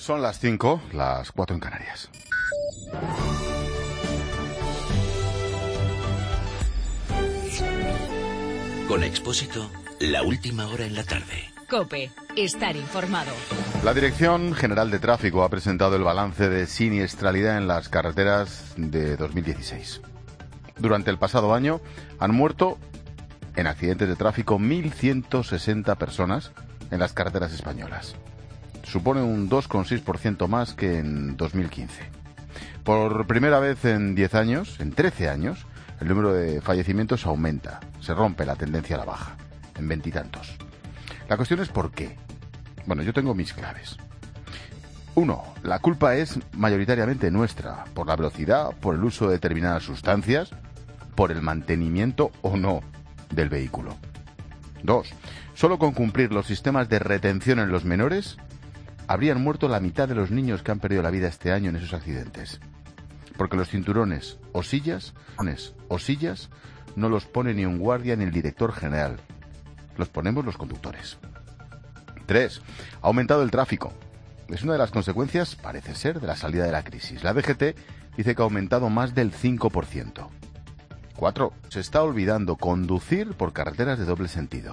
Son las 5, las 4 en Canarias. Con Expósito, la última hora en la tarde. COPE, estar informado. La Dirección General de Tráfico ha presentado el balance de siniestralidad en las carreteras de 2016. Durante el pasado año han muerto en accidentes de tráfico 1.160 personas en las carreteras españolas. Supone un 2,6% más que en 2015. Por primera vez en 10 años, en 13 años, el número de fallecimientos aumenta. Se rompe la tendencia a la baja, en veintitantos. La cuestión es ¿por qué? Bueno, yo tengo mis claves. 1. La culpa es mayoritariamente nuestra, por la velocidad, por el uso de determinadas sustancias, por el mantenimiento o no del vehículo. 2. Solo con cumplir los sistemas de retención en los menores, habrían muerto la mitad de los niños que han perdido la vida este año en esos accidentes. Porque los cinturones o sillas no los pone ni un guardia ni el director general. Los ponemos los conductores. 3. Ha aumentado el tráfico. Es una de las consecuencias, parece ser, de la salida de la crisis. La DGT dice que ha aumentado más del 5%. 4. Se está olvidando conducir por carreteras de doble sentido.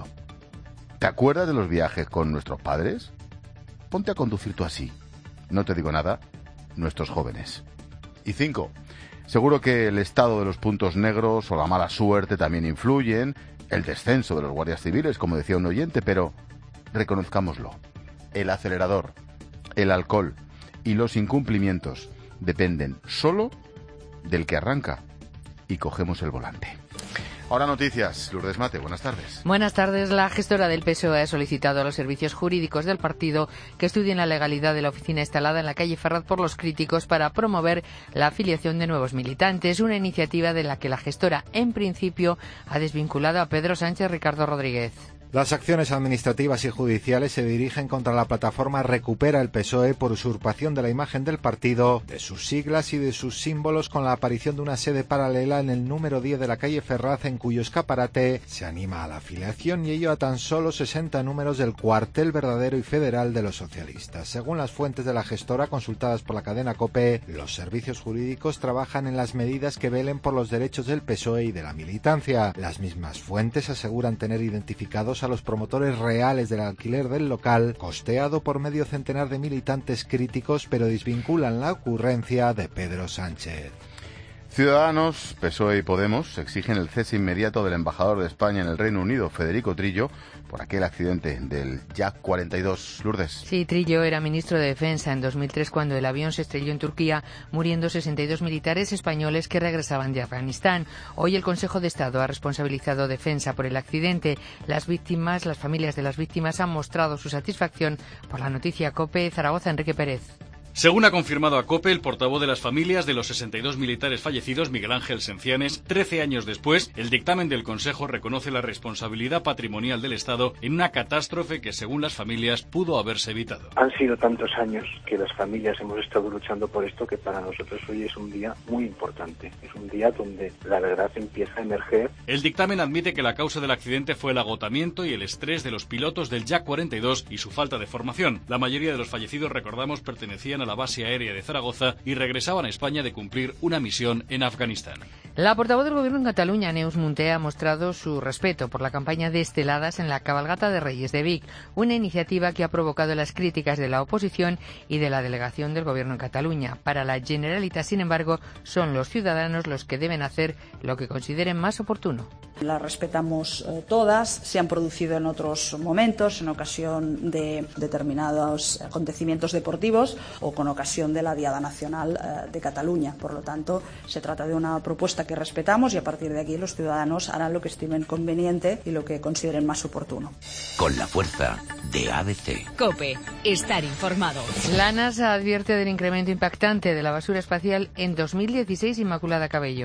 ¿Te acuerdas de los viajes con nuestros padres? Ponte a conducir tú así. No te digo nada, nuestros jóvenes. Y 5. Seguro que el estado de los puntos negros o la mala suerte también influyen, el descenso de los guardias civiles, como decía un oyente, pero reconozcámoslo. El acelerador, el alcohol y los incumplimientos dependen solo del que arranca y cogemos el volante. Ahora noticias. Lourdes Mate, buenas tardes. Buenas tardes. La gestora del PSOE ha solicitado a los servicios jurídicos del partido que estudien la legalidad de la oficina instalada en la calle Ferraz por los críticos para promover la afiliación de nuevos militantes. Una iniciativa de la que la gestora, en principio, ha desvinculado a Pedro Sánchez Ricardo Rodríguez. Las acciones administrativas y judiciales se dirigen contra la plataforma Recupera el PSOE por usurpación de la imagen del partido, de sus siglas y de sus símbolos, con la aparición de una sede paralela en el número 10 de la calle Ferraz, en cuyo escaparate se anima a la afiliación, y ello a tan solo 60 números del cuartel verdadero y federal de los socialistas. Según las fuentes de la gestora consultadas por la cadena COPE, los servicios jurídicos trabajan en las medidas que velen por los derechos del PSOE y de la militancia. Las mismas fuentes aseguran tener identificados a los promotores reales del alquiler del local, costeado por medio centenar de militantes críticos, pero desvinculan la ocurrencia de Pedro Sánchez. Ciudadanos, PSOE y Podemos exigen el cese inmediato del embajador de España en el Reino Unido, Federico Trillo, por aquel accidente del Jack 42. Lourdes. Sí, Trillo era ministro de Defensa en 2003 cuando el avión se estrelló en Turquía, muriendo 62 militares españoles que regresaban de Afganistán. Hoy el Consejo de Estado ha responsabilizado Defensa por el accidente. Las familias de las víctimas han mostrado su satisfacción por la noticia. COPE, Zaragoza, Enrique Pérez. Según ha confirmado a COPE el portavoz de las familias de los 62 militares fallecidos, Miguel Ángel Sencianes, 13 años después, el dictamen del Consejo reconoce la responsabilidad patrimonial del Estado en una catástrofe que, según las familias, pudo haberse evitado. Han sido tantos años que las familias hemos estado luchando por esto que para nosotros hoy es un día muy importante. Es un día donde la verdad empieza a emerger. El dictamen admite que la causa del accidente fue el agotamiento y el estrés de los pilotos del Jack 42 y su falta de formación. La mayoría de los fallecidos, recordamos, pertenecían a la base aérea de Zaragoza y regresaban a España de cumplir una misión en Afganistán. La portavoz del Gobierno en Cataluña, Neus Munté, ha mostrado su respeto por la campaña de esteladas en la cabalgata de Reyes de Vic, una iniciativa que ha provocado las críticas de la oposición y de la delegación del Gobierno en Cataluña. Para la Generalitat, sin embargo, son los ciudadanos los que deben hacer lo que consideren más oportuno. La respetamos todas, se han producido en otros momentos, en ocasión de determinados acontecimientos deportivos o con ocasión de la Diada Nacional de Cataluña. Por lo tanto, se trata de una propuesta que respetamos y a partir de aquí los ciudadanos harán lo que estimen conveniente y lo que consideren más oportuno. Con la fuerza de ABC. COPE, estar informado. La NASA advierte del incremento impactante de la basura espacial en 2016, Inmaculada Cabello.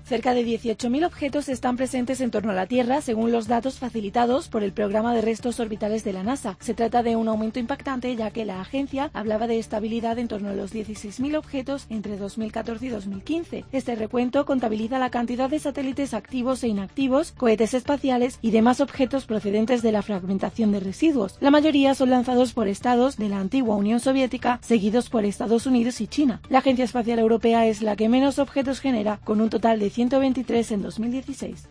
Cerca de 18.000 objetos están presentes en torno a la Tierra, según los datos facilitados por el Programa de Restos Orbitales de la NASA. Se trata de un aumento impactante, ya que la agencia hablaba de estabilidad en torno a los 16.000 objetos entre 2014 y 2015. Este recuento contabiliza la cantidad de satélites activos e inactivos, cohetes espaciales y demás objetos procedentes de la fragmentación de residuos. La mayoría son lanzados por estados de la antigua Unión Soviética, seguidos por Estados Unidos y China. La Agencia Espacial Europea es la que menos objetos genera, con un total de 123 en 2016.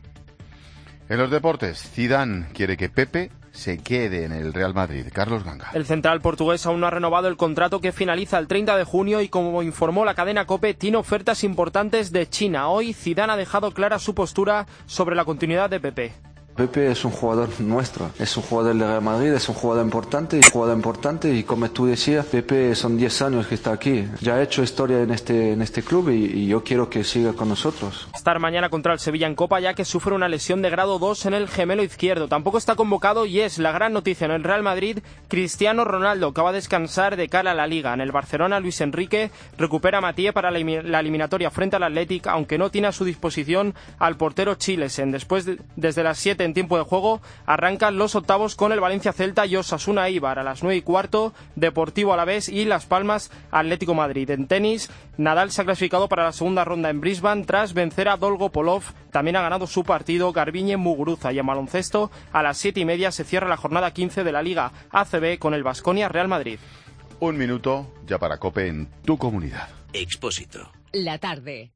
En los deportes, Zidane quiere que Pepe se quede en el Real Madrid. Carlos Ganga. El central portugués aún no ha renovado el contrato que finaliza el 30 de junio y, como informó la cadena COPE, tiene ofertas importantes de China. Hoy Zidane ha dejado clara su postura sobre la continuidad de Pepe. Pepe es un jugador nuestro, es un jugador del Real Madrid, es un jugador importante y como tú decías, Pepe son 10 años que está aquí, ya ha hecho historia en este club y yo quiero que siga con nosotros. Estar mañana contra el Sevilla en Copa, ya que sufre una lesión de grado 2 en el gemelo izquierdo. Tampoco está convocado y es la gran noticia en el Real Madrid, Cristiano Ronaldo, que va a descansar de cara a la Liga. En el Barcelona, Luis Enrique recupera a Mathieu para la eliminatoria frente al Athletic, aunque no tiene a su disposición al portero Chilesen. Desde las 7 en tiempo de juego arrancan los octavos con el Valencia Celta y Osasuna Eibar. A las 9:15, Deportivo Alavés y Las Palmas Atlético Madrid. En tenis, Nadal se ha clasificado para la segunda ronda en Brisbane tras vencer a Dolgopolov. También ha ganado su partido Garbiñe Muguruza. Y en baloncesto, a las 7:30 se cierra la jornada 15 de la Liga ACB con el Baskonia Real Madrid. Un minuto ya para COPE en tu comunidad. Expósito. La tarde.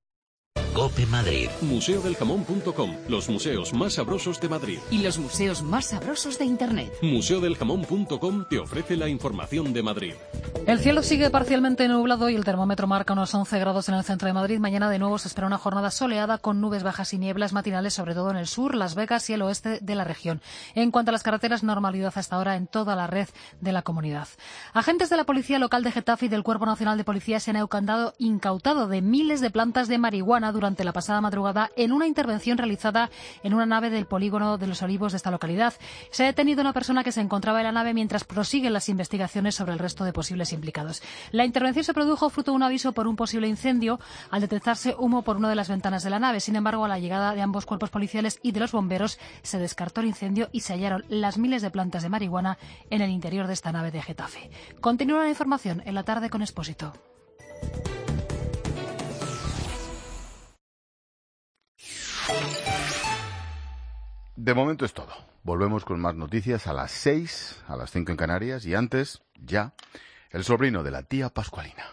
COPE Madrid. Museodeljamón.com, los museos más sabrosos de Madrid. Y los museos más sabrosos de Internet. Museodeljamón.com te ofrece la información de Madrid. El cielo sigue parcialmente nublado y el termómetro marca unos 11 grados en el centro de Madrid. Mañana de nuevo se espera una jornada soleada con nubes bajas y nieblas matinales, sobre todo en el sur, Las Vegas y el oeste de la región. En cuanto a las carreteras, normalidad hasta ahora en toda la red de la comunidad. Agentes de la Policía Local de Getafe y del Cuerpo Nacional de Policía se han incautado de miles de plantas de marihuana durante la pasada madrugada en una intervención realizada en una nave del polígono de Los Olivos de esta localidad. Se ha detenido una persona que se encontraba en la nave mientras prosiguen las investigaciones sobre el resto de posibles implicados. La intervención se produjo fruto de un aviso por un posible incendio al detectarse humo por una de las ventanas de la nave. Sin embargo, a la llegada de ambos cuerpos policiales y de los bomberos se descartó el incendio y se hallaron las miles de plantas de marihuana en el interior de esta nave de Getafe. Continúa la información en la tarde con Expósito. De momento es todo. Volvemos con más noticias a las 6, a las 5 en Canarias y antes, ya, el sobrino de la tía Pascualina.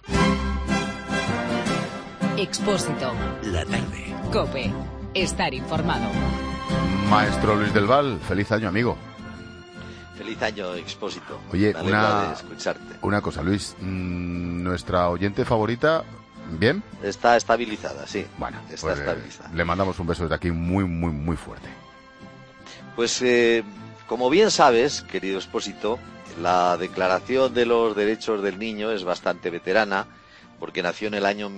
Expósito. La tarde. COPE. Estar informado. Maestro Luis del Val, feliz año, amigo. Feliz año, Expósito. Oye, me alegra de escucharte. Una cosa, Luis, nuestra oyente favorita, ¿bien? Está estabilizada, sí. Bueno, está estabilizada. Le mandamos un beso desde aquí muy, muy, muy fuerte. Pues, como bien sabes, querido Expósito, la Declaración de los Derechos del Niño es bastante veterana, porque nació en el año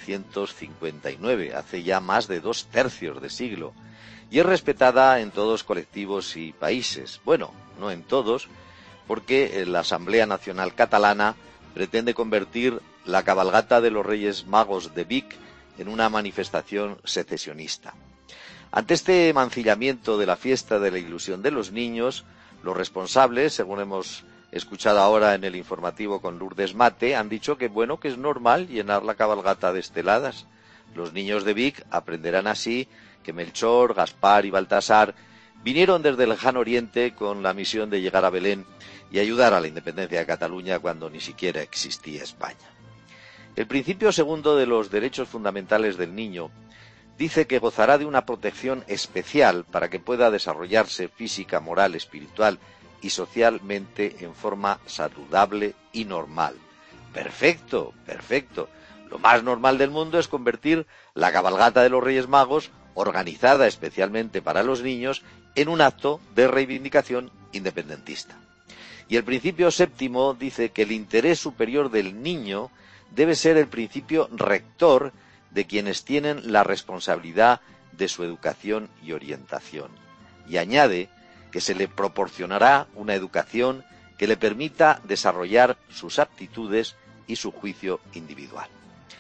1959, hace ya más de 2 tercios de siglo, y es respetada en todos colectivos y países. Bueno, no en todos, porque la Asamblea Nacional Catalana pretende convertir la cabalgata de los Reyes Magos de Vic en una manifestación secesionista. Ante este mancillamiento de la fiesta de la ilusión de los niños, los responsables, según hemos escuchado ahora en el informativo con Lourdes Mate, han dicho que bueno, que es normal llenar la cabalgata de esteladas. Los niños de Vic aprenderán así que Melchor, Gaspar y Baltasar vinieron desde el lejano oriente con la misión de llegar a Belén y ayudar a la independencia de Cataluña cuando ni siquiera existía España. El principio segundo de los derechos fundamentales del niño dice que gozará de una protección especial para que pueda desarrollarse física, moral, espiritual y socialmente en forma saludable y normal. Perfecto, perfecto. Lo más normal del mundo es convertir la cabalgata de los Reyes Magos, organizada especialmente para los niños, en un acto de reivindicación independentista. Y el principio séptimo dice que el interés superior del niño debe ser el principio rector de quienes tienen la responsabilidad de su educación y orientación. Y añade que se le proporcionará una educación que le permita desarrollar sus aptitudes y su juicio individual.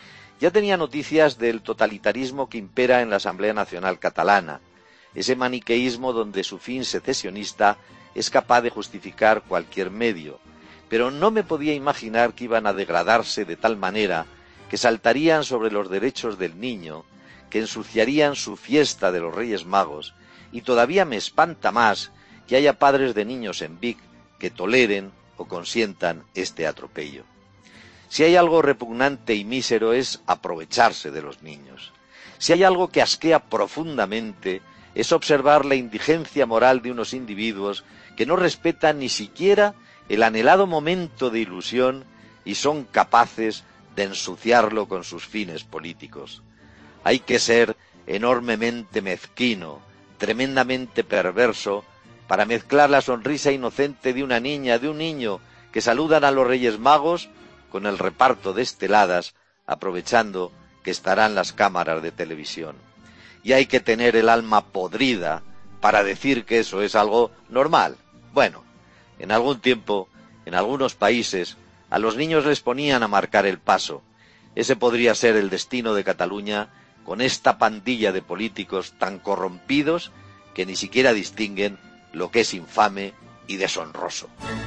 Ya tenía noticias del totalitarismo que impera en la Asamblea Nacional Catalana, ese maniqueísmo donde su fin secesionista es capaz de justificar cualquier medio, pero no me podía imaginar que iban a degradarse de tal manera que saltarían sobre los derechos del niño, que ensuciarían su fiesta de los Reyes Magos, y todavía me espanta más que haya padres de niños en Vic que toleren o consientan este atropello. Si hay algo repugnante y mísero es aprovecharse de los niños. Si hay algo que asquea profundamente es observar la indigencia moral de unos individuos que no respetan ni siquiera el anhelado momento de ilusión y son capaces de ensuciarlo con sus fines políticos. Hay que ser enormemente mezquino, tremendamente perverso, para mezclar la sonrisa inocente de una niña, de un niño, que saludan a los Reyes Magos con el reparto de esteladas, aprovechando que estarán las cámaras de televisión. Y hay que tener el alma podrida para decir que eso es algo normal. Bueno, en algún tiempo, en algunos países, a los niños les ponían a marcar el paso. Ese podría ser el destino de Cataluña con esta pandilla de políticos tan corrompidos que ni siquiera distinguen lo que es infame y deshonroso.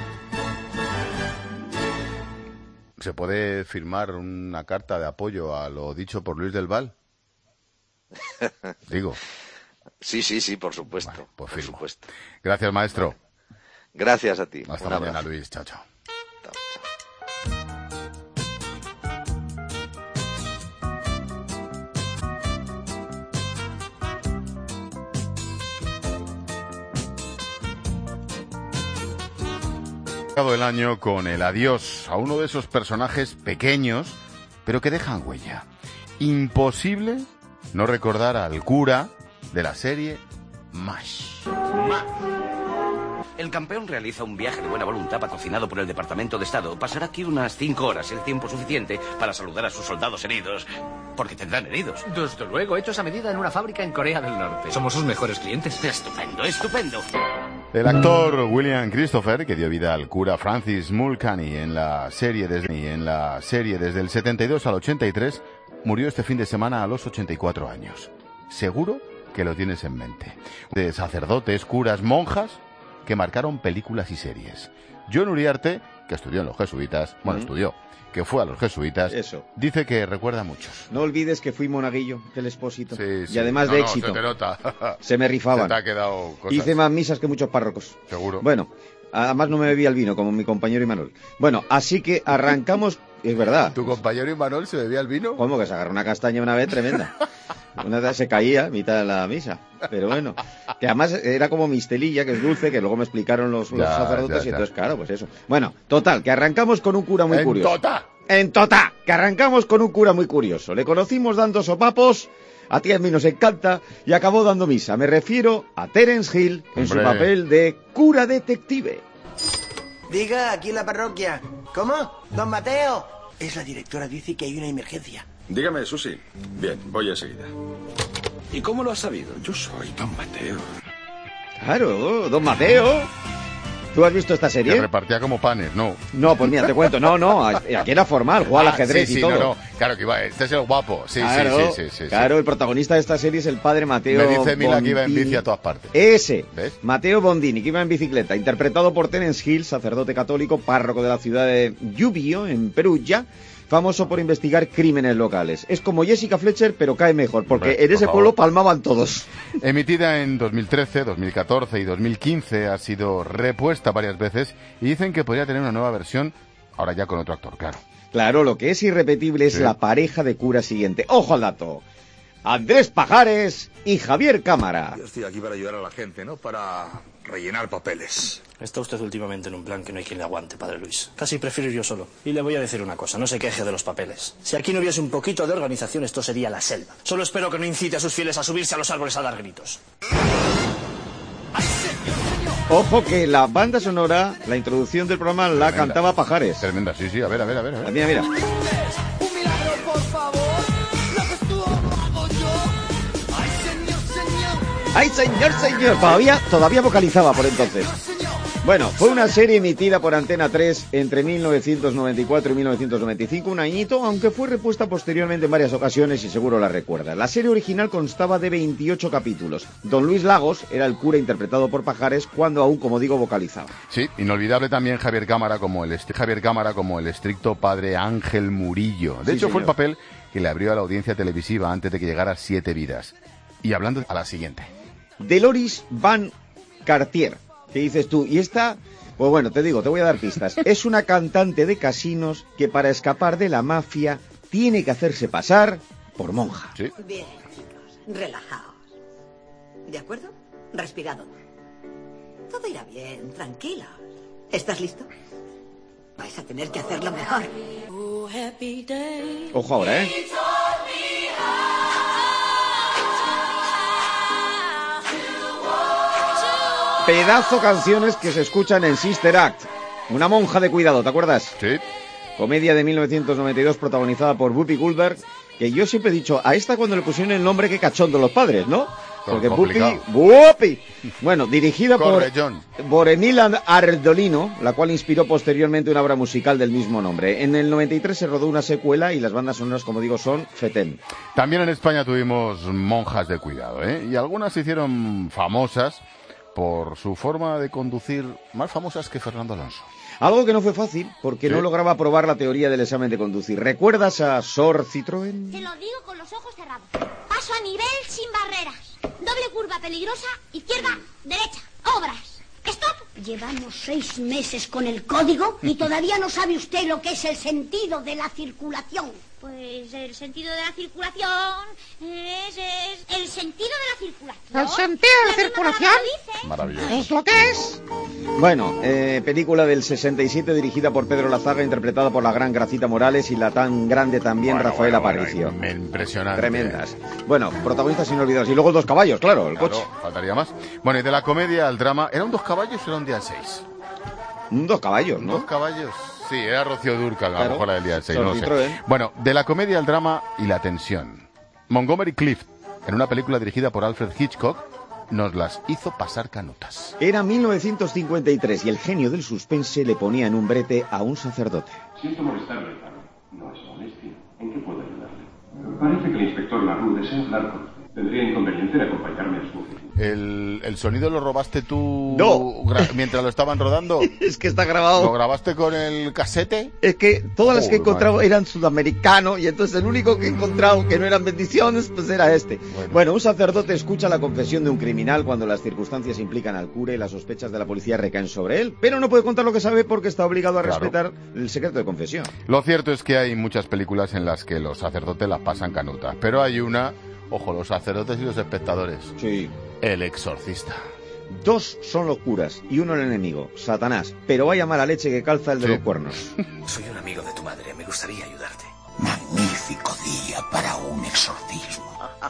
¿Se puede firmar una carta de apoyo a lo dicho por Luis del Val? Digo. Sí, por supuesto. Vale, pues por firmo. supuesto. Gracias, maestro. Gracias a ti. Hasta Un mañana, abrazo. Luis. Chao, chao. Chao, chao. El año con el adiós a uno de esos personajes pequeños, pero que dejan huella. Imposible no recordar al cura de la serie MASH. El campeón realiza un viaje de buena voluntad patrocinado por el Departamento de Estado. Pasará aquí unas 5 horas, el tiempo suficiente para saludar a sus soldados heridos. Porque tendrán heridos. Desde luego, hechos a medida en una fábrica en Corea del Norte. Somos sus mejores clientes. Estupendo, estupendo. El actor William Christopher, que dio vida al cura Francis Mulcahy en la serie desde el 72 al 83, murió este fin de semana a los 84 años. Seguro que lo tienes en mente. De sacerdotes, curas, monjas que marcaron películas y series. John Uriarte, que estudió en los jesuitas, que fue a los jesuitas, dice que recuerda a muchos. No olvides que fui monaguillo del Expósito. Sí. Y además de éxito. Se te nota. Se me rifaban. Se te ha quedado cosas. Hice más misas que muchos párrocos. Seguro. Bueno, además no me bebía el vino, como mi compañero Imanol. Bueno, así que arrancamos... Es verdad. ¿Tu compañero Imanol se bebía el vino? ¿Cómo? Que se agarró una castaña una vez tremenda. Una vez se caía a mitad de la misa. Pero bueno, que además era como mistelilla, que es dulce, que luego me explicaron los sacerdotes y entonces, claro, pues eso. Bueno, total, que arrancamos con un cura muy curioso. ¡En tota! Que arrancamos con un cura muy curioso. Le conocimos dando sopapos, a ti a mí nos encanta, y acabó dando misa. Me refiero a Terence Hill en su papel de cura detective. Diga, aquí en la parroquia. ¿Cómo? ¿Don Mateo? Es la directora, dice que hay una emergencia. Dígame, Susi. Bien, voy enseguida. ¿Y cómo lo has sabido? Yo soy Don Mateo. Claro, Don Mateo. ¿Tú has visto esta serie? Que repartía como panes, ¿no? No, pues mira, te cuento. No, aquí era formal, jugaba al ajedrez y todo. No. Claro que iba, este es el guapo. Sí. Claro, el protagonista de esta serie es el padre Mateo Me dice Mila Bondini. que iba en bici a todas partes. Ese, ¿ves? Mateo Bondini, que iba en bicicleta, interpretado por Terence Hill, sacerdote católico, párroco de la ciudad de Gubbio, en Perugia, famoso por investigar crímenes locales. Es como Jessica Fletcher, pero cae mejor, porque en ese pueblo palmaban todos. Emitida en 2013, 2014 y 2015, ha sido repuesta varias veces y dicen que podría tener una nueva versión, ahora ya con otro actor, claro. Claro, lo que es irrepetible es la pareja de cura siguiente. ¡Ojo al dato! Andrés Pajares y Javier Cámara. Yo estoy aquí para ayudar a la gente, no para rellenar papeles. Está usted últimamente en un plan que no hay quien le aguante, padre Luis. Casi prefiero ir yo solo. Y le voy a decir una cosa, no se queje de los papeles. Si aquí no hubiese un poquito de organización, esto sería la selva. Solo espero que no incite a sus fieles a subirse a los árboles a dar gritos. Ojo que la banda sonora, la introducción del programa la cantaba Pajares. Tremenda, sí, a ver. Mira. ¡Ay, señor! Todavía vocalizaba por entonces. Bueno, fue una serie emitida por Antena 3 entre 1994 y 1995, un añito, aunque fue repuesta posteriormente en varias ocasiones y seguro la recuerda. La serie original constaba de 28 capítulos. Don Luis Lagos era el cura interpretado por Pajares cuando aún, como digo, vocalizaba. Sí, inolvidable también Javier Cámara como el estricto padre Ángel Murillo. De hecho, fue el papel que le abrió a la audiencia televisiva antes de que llegara a 7 vidas. Y hablando a la siguiente. Deloris Van Cartier. ¿Qué dices tú? Y esta, pues bueno, te voy a dar pistas. Es una cantante de casinos que para escapar de la mafia tiene que hacerse pasar por monja. ¿Sí? Bien, chicos, relajaos. ¿De acuerdo? Respirad hondo. Todo irá bien, tranquilos. ¿Estás listo? Vais a tener que hacerlo mejor. Ojo ahora, ¿eh? Pedazo canciones que se escuchan en Sister Act. Una monja de cuidado, ¿te acuerdas? Sí. Comedia de 1992 protagonizada por Whoopi Goldberg, que yo siempre he dicho, a esta cuando le pusieron el nombre, qué cachondo los padres, ¿no? Porque Whoopi. Bueno, dirigida por Emila Ardolino, la cual inspiró posteriormente una obra musical del mismo nombre. En el 93 se rodó una secuela y las bandas sonoras, como digo, son Fetén. También en España tuvimos monjas de cuidado, ¿eh? Y algunas se hicieron famosas por su forma de conducir, más famosas que Fernando Alonso. Algo que no fue fácil, porque no lograba aprobar la teoría del examen de conducir. ¿Recuerdas a Sor Citroën? Te lo digo con los ojos cerrados. Paso a nivel sin barreras. Doble curva peligrosa, izquierda, derecha. Obras. ¡Stop! Llevamos 6 meses con el código y todavía no sabe usted lo que es el sentido de la circulación. Pues el sentido de la circulación es el sentido de la circulación. ¿El sentido de la circulación? Maravilloso. ¿Es lo que es? Bueno, película del 67 dirigida por Pedro Lazaga, interpretada por la gran Gracita Morales y la tan grande también Rafael Aparicio. Impresionante. Tremendas. Bueno, protagonistas inolvidables. Y luego el 2 caballos, claro, el coche. Faltaría más. Bueno, y de la comedia al drama, ¿era un 2 caballos o era un día 6? Un 2 caballos, ¿no? 2 caballos. Sí, era Rocío Dúrcal, a lo mejor la del día 6, no sé. Citroën. Bueno, de la comedia al drama y la tensión. Montgomery Clift, en una película dirigida por Alfred Hitchcock, nos las hizo pasar canutas. Era 1953 y el genio del suspense le ponía en un brete a un sacerdote. Siento molestarle, Pablo. No es molestia. ¿En qué puedo ayudarle? Parece que el inspector Larue desea hablar con usted. Tendría inconveniente en acompañarme a su oficina. ¿El sonido lo robaste tú mientras lo estaban rodando? Es que está grabado. ¿Lo grabaste con el casete? Es que todas las que he encontrado eran sudamericanos y entonces el único que he encontrado que no eran bendiciones pues era este. Bueno, un sacerdote escucha la confesión de un criminal cuando las circunstancias implican al cura y las sospechas de la policía recaen sobre él, pero no puede contar lo que sabe porque está obligado a respetar el secreto de confesión. Lo cierto es que hay muchas películas en las que los sacerdotes las pasan canutas, pero hay una, ojo, los sacerdotes y los espectadores. Sí. El Exorcista. 2 son los curas y 1 el enemigo, Satanás. Pero vaya mala leche que calza el de los cuernos. Soy un amigo de tu madre, me gustaría ayudarte. Magnífico día para un exorcismo.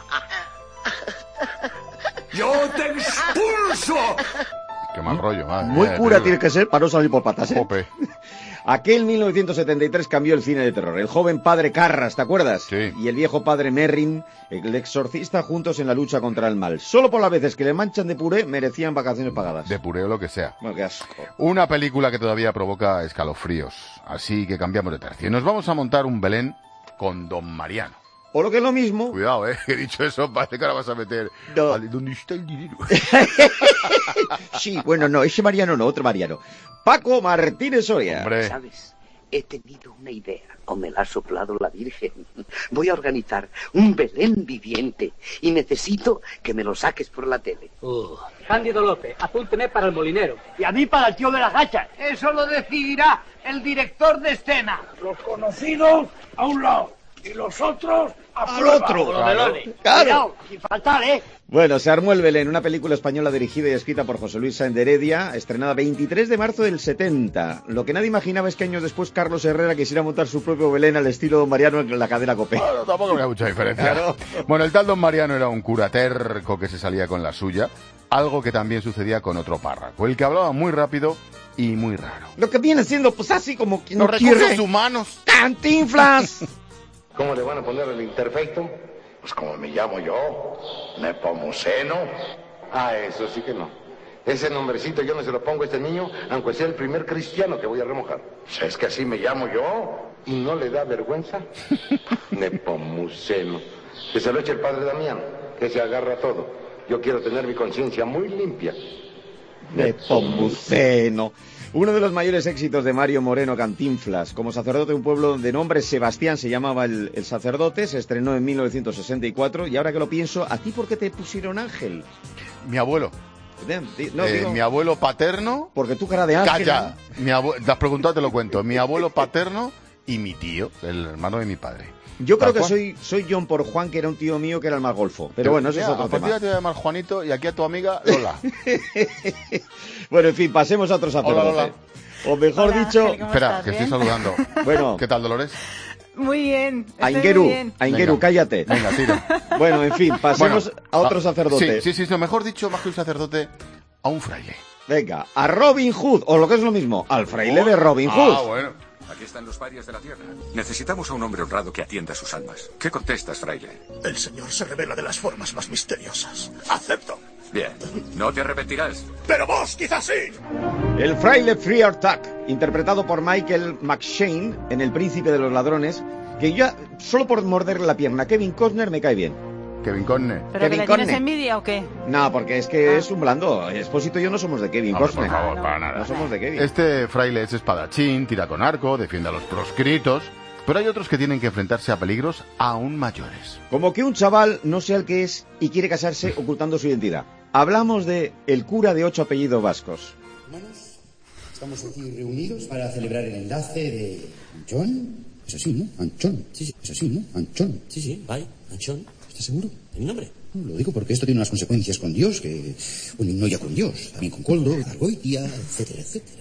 ¡Yo te expulso! Qué mal rollo. Muy cura tiene que ser para no salir por patas, ¿eh? Jope. Aquel 1973 cambió el cine de terror. El joven padre Carras, ¿te acuerdas? Sí. Y el viejo padre Merrin, el exorcista, juntos en la lucha contra el mal. Solo por las veces que le manchan de puré, merecían vacaciones pagadas. De puré o lo que sea. Bueno, qué asco. Una película que todavía provoca escalofríos. Así que cambiamos de tercio. Y nos vamos a montar un Belén con Don Mariano. O lo que es lo mismo... Cuidado, que he dicho eso, parece que ahora vas a meter... No. Vale, ¿dónde está el dinero? Sí, bueno, no, ese Mariano no, otro Mariano. Paco Martínez Soria. Hombre. ¿Sabes? He tenido una idea, o me la ha soplado la Virgen. Voy a organizar un Belén viviente y necesito que me lo saques por la tele. Cándido López, apúnteme para el molinero. Y a mí para el tío de las hachas. Eso lo decidirá el director de escena. Los conocidos a un lado y los otros al otro. Claro. Sin faltar, ¿eh? Bueno, se armó el Belén, una película española dirigida y escrita por José Luis Sáenz de Heredia, estrenada 23 de marzo del 70. Lo que nadie imaginaba es que años después Carlos Herrera quisiera montar su propio Belén al estilo Don Mariano en la cadena COPE. Bueno, tampoco había mucha diferencia. Claro. Bueno, el tal Don Mariano era un cura terco que se salía con la suya, algo que también sucedía con otro párroco, el que hablaba muy rápido y muy raro. Lo que viene siendo, pues así como quien Los no quiere. recursos humanos. ¡Cantinflas! ¿Cómo le van a poner el imperfecto? Pues como me llamo yo, Nepomuceno. Ah, eso sí que no. Ese nombrecito yo no se lo pongo a este niño, aunque sea el primer cristiano que voy a remojar. ¿Es que así me llamo yo? ¿Y no le da vergüenza? Nepomuceno. Que se lo eche el padre Damián, que se agarra a todo. Yo quiero tener mi conciencia muy limpia. Nepomuceno. Uno de los mayores éxitos de Mario Moreno Cantinflas, como sacerdote de un pueblo de nombre Sebastián, se llamaba el sacerdote, se estrenó en 1964, y ahora que lo pienso, ¿a ti por qué te pusieron Ángel? Mi abuelo. No, digo, mi abuelo paterno... Porque tu cara de ángel... Calla, te has preguntado, te lo cuento. Mi abuelo paterno y mi tío, el hermano de mi padre. Yo creo que soy John por Juan, que era un tío mío que era el más golfo. Pero bueno, eso es otro tema. A ti te llamas Juanito y aquí a tu amiga Lola. Bueno, en fin, pasemos a otro sacerdote. Hola. O mejor dicho... Espera, que estoy saludando. Bueno. ¿Qué tal, Dolores? Muy bien. Aingeru, cállate. Venga, tira. Bueno, en fin, pasemos a otro sacerdote. Sí, no, mejor dicho, más que un sacerdote, a un fraile. Venga, a Robin Hood, o lo que es lo mismo, al fraile de Robin Hood. Ah, bueno. Aquí están los parias de la tierra. Necesitamos a un hombre honrado que atienda sus almas. ¿Qué contestas, fraile? El Señor se revela de las formas más misteriosas. Acepto. Bien. No te arrepentirás. Pero vos, quizás sí. El fraile Freartak, interpretado por Michael McShane en El Príncipe de los Ladrones, que ya, solo por morderle la pierna a Kevin Costner me cae bien. Kevin Costner. ¿Pero Kevin que le tienes envidia o qué? No, porque es que es un blando. Expósito y yo no somos de Kevin Costner. Por favor, para nada. No somos de Kevin. Este fraile es espadachín, tira con arco, defiende a los proscritos, pero hay otros que tienen que enfrentarse a peligros aún mayores. Como que un chaval no sea el que es y quiere casarse ocultando su identidad. Hablamos de el cura de 8 apellidos vascos. Hermanos, estamos aquí reunidos para celebrar el enlace de Anchón. Eso sí, ¿no? Anchón. Sí, eso sí, ¿no? Anchón. Sí, vale, Anchón. ¿Estás seguro? ¿De mi nombre? No, lo digo porque esto tiene unas consecuencias con Dios, que... Bueno, no ya con Dios, también con Coldo, Argoitia, etcétera,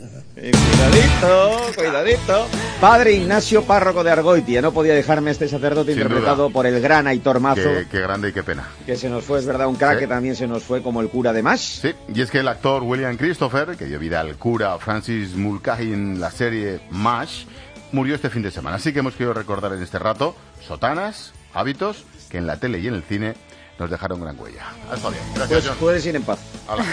etcétera. Cuidadito. Padre Ignacio, párroco de Argoitia. No podía dejarme este sacerdote Sin interpretado duda. por el gran Aitor Mazo. Qué grande y qué pena. Que se nos fue, es verdad, un crack, que también se nos fue como el cura de MASH. Sí, y es que el actor William Christopher, que dio vida al cura Francis Mulcahy en la serie MASH, murió este fin de semana. Así que hemos querido recordar en este rato sotanas, hábitos que en la tele y en el cine nos dejaron gran huella. Hasta bien. Gracias, Pues John. puedes ir en paz.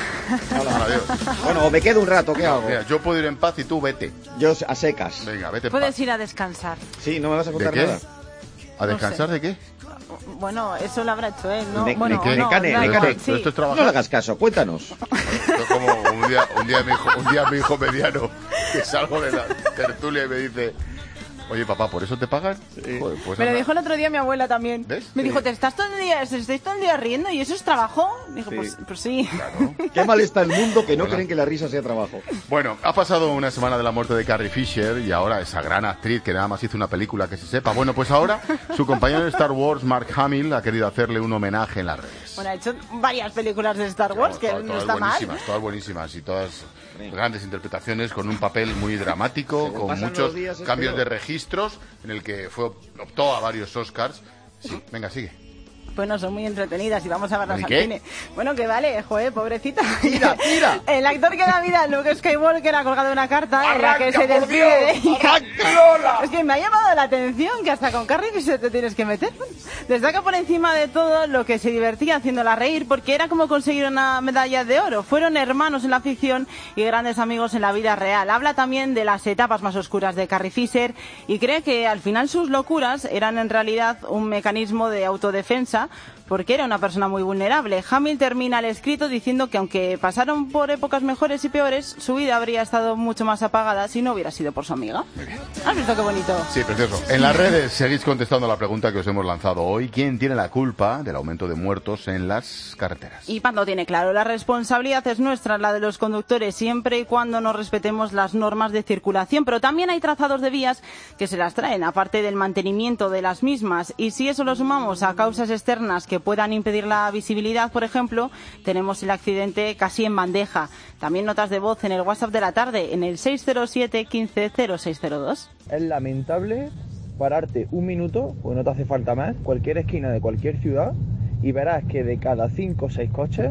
Adiós. Bueno, o me quedo un rato, ¿qué hago? Mira, yo puedo ir en paz y tú vete. Yo a secas. Venga, vete en Puedes paz. ir a descansar. Sí, no me vas a contar ¿De qué? nada. ¿A descansar de qué? Bueno, eso lo habrá hecho él, ¿no? ¿De Bueno, qué? no, Necane. sí. Esto es trabajar. No le hagas caso, cuéntanos. Esto es como un día mi hijo mediano, que salgo de la tertulia y me dice... Oye, papá, ¿por eso te pagan? Joder, pues Me lo anda. dijo el otro día mi abuela también. ¿Ves? Me dijo, estáis todo el día riendo y eso es trabajo? Dijo, Sí. pues sí. Claro. Qué mal está el mundo que no Hola. creen que la risa sea trabajo. Bueno, ha pasado una semana de la muerte de Carrie Fisher y ahora esa gran actriz que nada más hizo una película que se sepa. Bueno, pues ahora su compañero de Star Wars, Mark Hamill, ha querido hacerle un homenaje en las redes. Bueno, ha hecho varias películas de Star Wars, que no está mal. Todas buenísimas y todas grandes interpretaciones con un papel muy dramático, Según con pasan muchos los días, es cambios peor. de registros, en el que optó a varios Oscars. Sí, venga, sigue. Bueno, son muy entretenidas y vamos a verlas ¿Y al qué? cine. Bueno, que vale, joder, pobrecita. Mira. El actor que da vida a Luke Skywalker ha colgado una carta en la que se despide de ella. Es que me ha llamado la atención que hasta con Carrie Fisher te tienes que meter. Destaca por encima de todo lo que se divertía haciéndola reír, porque era como conseguir una medalla de oro. Fueron hermanos en la ficción y grandes amigos en la vida real. Habla también de las etapas más oscuras de Carrie Fisher y cree que al final sus locuras eran en realidad un mecanismo de autodefensa, porque era una persona muy vulnerable. Hamill termina el escrito diciendo que aunque pasaron por épocas mejores y peores, su vida habría estado mucho más apagada si no hubiera sido por su amiga. ¿Has visto qué bonito? Sí, precioso. En las redes seguís contestando la pregunta que os hemos lanzado hoy. ¿Quién tiene la culpa del aumento de muertos en las carreteras? Y Pat lo tiene claro, la responsabilidad es nuestra, la de los conductores, siempre y cuando nos respetemos las normas de circulación. Pero también hay trazados de vías que se las traen, aparte del mantenimiento de las mismas. Y si eso lo sumamos a causas externas que puedan impedir la visibilidad, por ejemplo, tenemos el accidente casi en bandeja. También notas de voz en el WhatsApp de la tarde, en el 607 15 0602. Es lamentable pararte un minuto, porque no te hace falta más, cualquier esquina de cualquier ciudad, y verás que de cada 5 o 6 coches,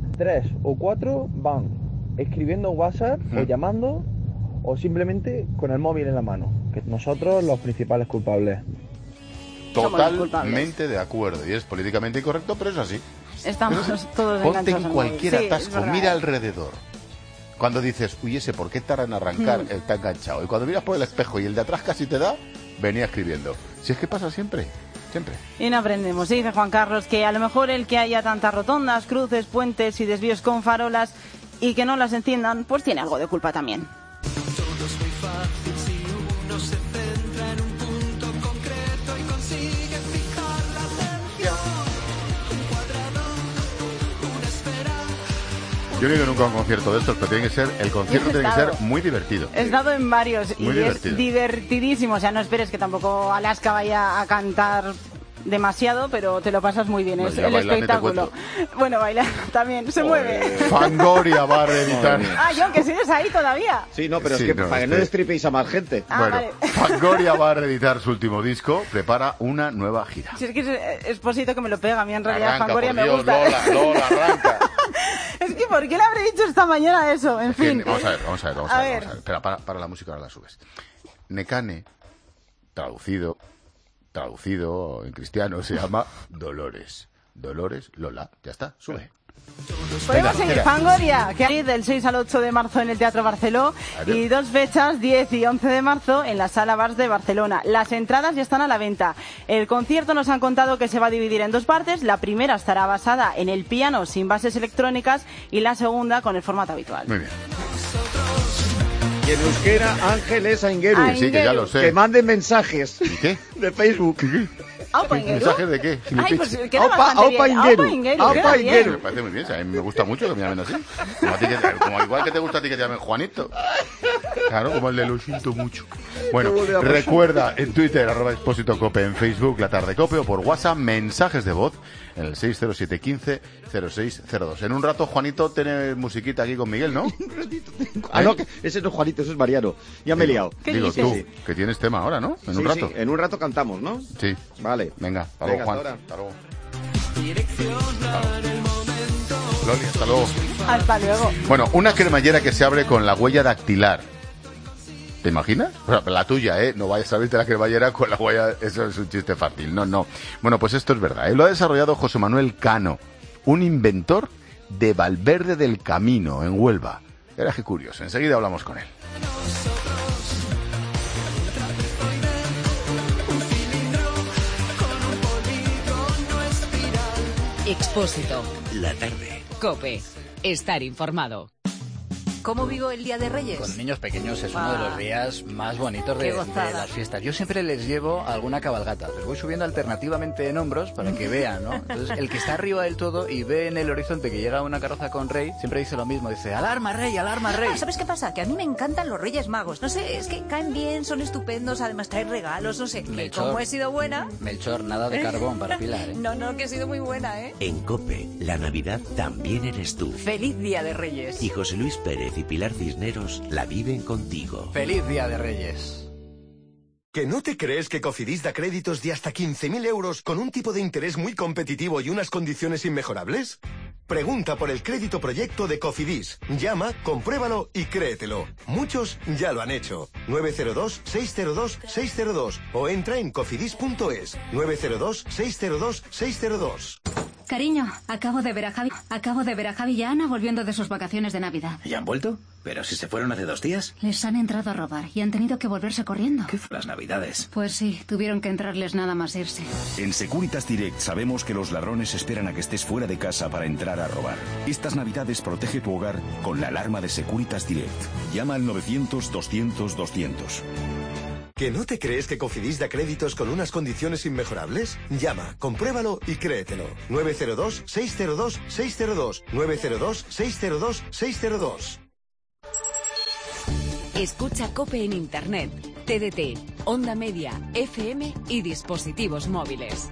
3 o 4 van escribiendo WhatsApp o llamando o simplemente con el móvil en la mano, que nosotros los principales culpables. Totalmente de acuerdo. Y es políticamente incorrecto, pero es así. Estamos todos Ponte enganchados en al cualquier móvil. Sí, atasco, es verdad. mira alrededor. Cuando dices, uy, ese, ¿por qué tarda en arrancar? Está enganchado. Y cuando miras por el espejo y el de atrás casi te da, venía escribiendo. Si es que pasa siempre, siempre. Y no aprendemos. Y dice Juan Carlos que a lo mejor el que haya tantas rotondas, cruces, puentes y desvíos con farolas y que no las enciendan, pues tiene algo de culpa también. Todo es muy fácil si uno se centra en un punto concreto y consigue fijar la atención. Un cuadrado, una esfera. Yo no he ido nunca a un concierto de estos, pero el concierto tiene que ser muy divertido. He estado en varios Muy y divertido. es divertidísimo. O sea, no esperes que tampoco Alaska vaya a cantar demasiado, pero te lo pasas muy bien. No, Es ya el bailar ni te espectáculo. Bueno, bailar también, se mueve. Fangoria va a reeditar. John, que sigues ahí todavía. Sí, no, pero Sí, es que no, para que no destripéis a más gente. Bueno, Fangoria va a reeditar su último disco, prepara una nueva gira. Si es que es Expósito que me lo pega, a mí en realidad Arranca, Fangoria por me Dios, gusta. Lola, arranca. Es que, ¿por qué le habré dicho esta mañana eso? En fin. Vamos a ver. A ver. Espera, para la música, ahora la subes. Nekane, traducido en cristiano, se llama Dolores. Dolores Lola. Ya está, sube. Podemos seguir, espera. Fangoria, que hay del 6 al 8 de marzo en el Teatro Barceló y 2 fechas, 10 y 11 de marzo, en la Sala Bars de Barcelona. Las entradas ya están a la venta. El concierto nos han contado que se va a dividir en 2 partes. La primera estará basada en el piano sin bases electrónicas y la segunda con el formato habitual. Muy bien. Y en euskera, Ángeles Aingeru. Sí, que ya lo sé. Que manden mensajes. ¿Y qué? De Facebook. ¿Aupa Ingeru? ¿Mensajes de qué? Ay, pues queda bastante bien. Ingeru. Aupa Aupa Ingeru, Ingeru. Me parece muy bien, o sea, a mí me gusta mucho que me llamen así. Como igual que te gusta a ti que te llamen Juanito. Claro, como el de lo siento mucho. Bueno, recuerda en Twitter, @expósitocope, en Facebook, La Tarde Cope, o por WhatsApp, mensajes de voz en el 607 15 0602. En un rato, Juanito tiene musiquita aquí con Miguel, ¿no? Ah, no, que ese no es Juanito, ese es Mariano. Ya me he liado. Digo tú, que tienes tema ahora, ¿no? En un rato. Sí, en un rato cantamos, ¿no? Sí. Vale. Venga, hasta luego, Juan. hasta ahora. Hasta luego. Loli, hasta luego. Hasta luego. Bueno, una cremallera que se abre con la huella dactilar. ¿Te imaginas? O sea, la tuya, ¿eh? No vayas a abrirte la cremallera con la huella, eso es un chiste fácil. No. Bueno, pues esto es verdad. Lo ha desarrollado José Manuel Cano, un inventor de Valverde del Camino, en Huelva. Era que curioso. Enseguida hablamos con él. Expósito. La tarde. COPE. Estar informado. ¿Cómo vivo el Día de Reyes? Con niños pequeños es uno de los días más bonitos de las fiestas. Yo siempre les llevo alguna cabalgata. Les voy subiendo alternativamente en hombros para que vean, ¿no? Entonces, el que está arriba del todo y ve en el horizonte que llega una carroza con rey, siempre dice lo mismo. Dice, ¡alarma, rey, alarma, rey! ¿Sabes qué pasa? Que a mí me encantan los Reyes Magos. No sé, es que caen bien, son estupendos, además traen regalos, no sé. Melchor, como he sido buena... Melchor, nada de carbón para Pilar, ¿eh? No, que he sido muy buena, ¿eh? En COPE, la Navidad también eres tú. ¡Feliz Día de Reyes! Y José Luis Pérez y Pilar Cisneros la viven contigo. ¡Feliz Día de Reyes! ¿Que no te crees que Cofidis da créditos de hasta 15.000 euros con un tipo de interés muy competitivo y unas condiciones inmejorables? Pregunta por el crédito proyecto de Cofidis. Llama, compruébalo y créetelo. Muchos ya lo han hecho. 902-602-602 o entra en cofidis.es. 902-602-602. Cariño, acabo de ver a Javi y a Ana volviendo de sus vacaciones de Navidad. ¿Ya han vuelto? ¿Pero si se fueron hace 2 días? Les han entrado a robar y han tenido que volverse corriendo. ¿Qué las Navidades? Pues sí, tuvieron que entrarles nada más irse. En Securitas Direct sabemos que los ladrones esperan a que estés fuera de casa para entrar a robar. Estas Navidades protege tu hogar con la alarma de Securitas Direct. Llama al 900-200-200. ¿Que no te crees que Cofidis da créditos con unas condiciones inmejorables? Llama, compruébalo y créetelo. 902-602-602. 902-602-602. Escucha COPE en Internet, TDT, Onda Media, FM y dispositivos móviles.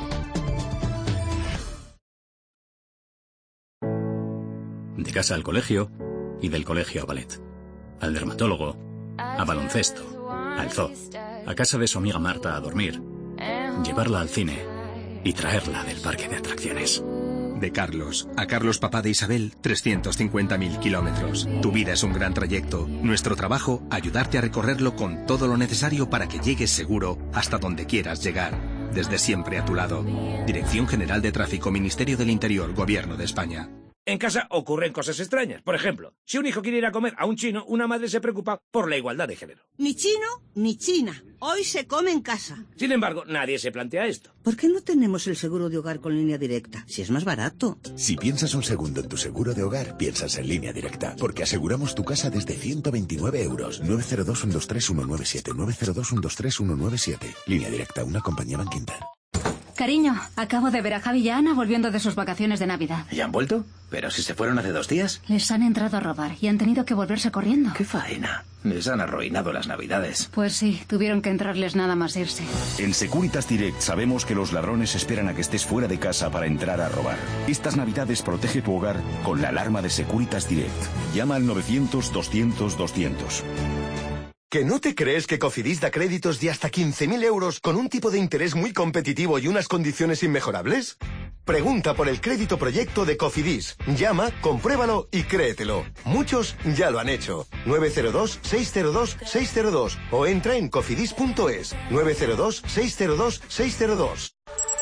De casa al colegio y del colegio a ballet. Al dermatólogo, a baloncesto, al zoo, a casa de su amiga Marta a dormir, llevarla al cine y traerla del parque de atracciones. De Carlos a Carlos, papá de Isabel, 350.000 kilómetros. Tu vida es un gran trayecto. Nuestro trabajo, ayudarte a recorrerlo con todo lo necesario para que llegues seguro hasta donde quieras llegar. desde siempre a tu lado. Dirección General de Tráfico, Ministerio del Interior, Gobierno de España. En casa ocurren cosas extrañas. Por ejemplo, si un hijo quiere ir a comer a un chino, una madre se preocupa por la igualdad de género. Ni chino ni china. Hoy se come en casa. Sin embargo, nadie se plantea esto. ¿Por qué no tenemos el seguro de hogar con línea directa? Si es más barato. Si piensas un segundo en tu seguro de hogar, piensas en Línea Directa. Porque aseguramos tu casa desde 129 euros. 902-123-197. 902-123-197. Línea Directa, una compañía Bank Inter. Cariño, acabo de ver a Javi y a Ana volviendo de sus vacaciones de Navidad. ¿Ya han vuelto? ¿Pero si se fueron hace 2 días? Les han entrado a robar y han tenido que volverse corriendo. ¡Qué faena! Les han arruinado las Navidades. Pues sí, tuvieron que entrarles nada más irse. En Securitas Direct sabemos que los ladrones esperan a que estés fuera de casa para entrar a robar. Estas Navidades protege tu hogar con la alarma de Securitas Direct. Llama al 900-200-200. ¿Que no te crees que Cofidis da créditos de hasta 15.000 euros con un tipo de interés muy competitivo y unas condiciones inmejorables? Pregunta por el crédito proyecto de Cofidis. Llama, compruébalo y créetelo. Muchos ya lo han hecho. 902-602-602 o entra en cofidis.es. 902-602-602.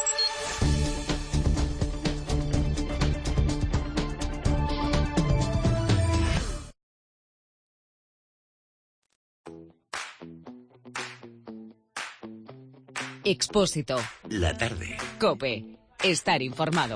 Expósito. La tarde. COPE. Estar informado.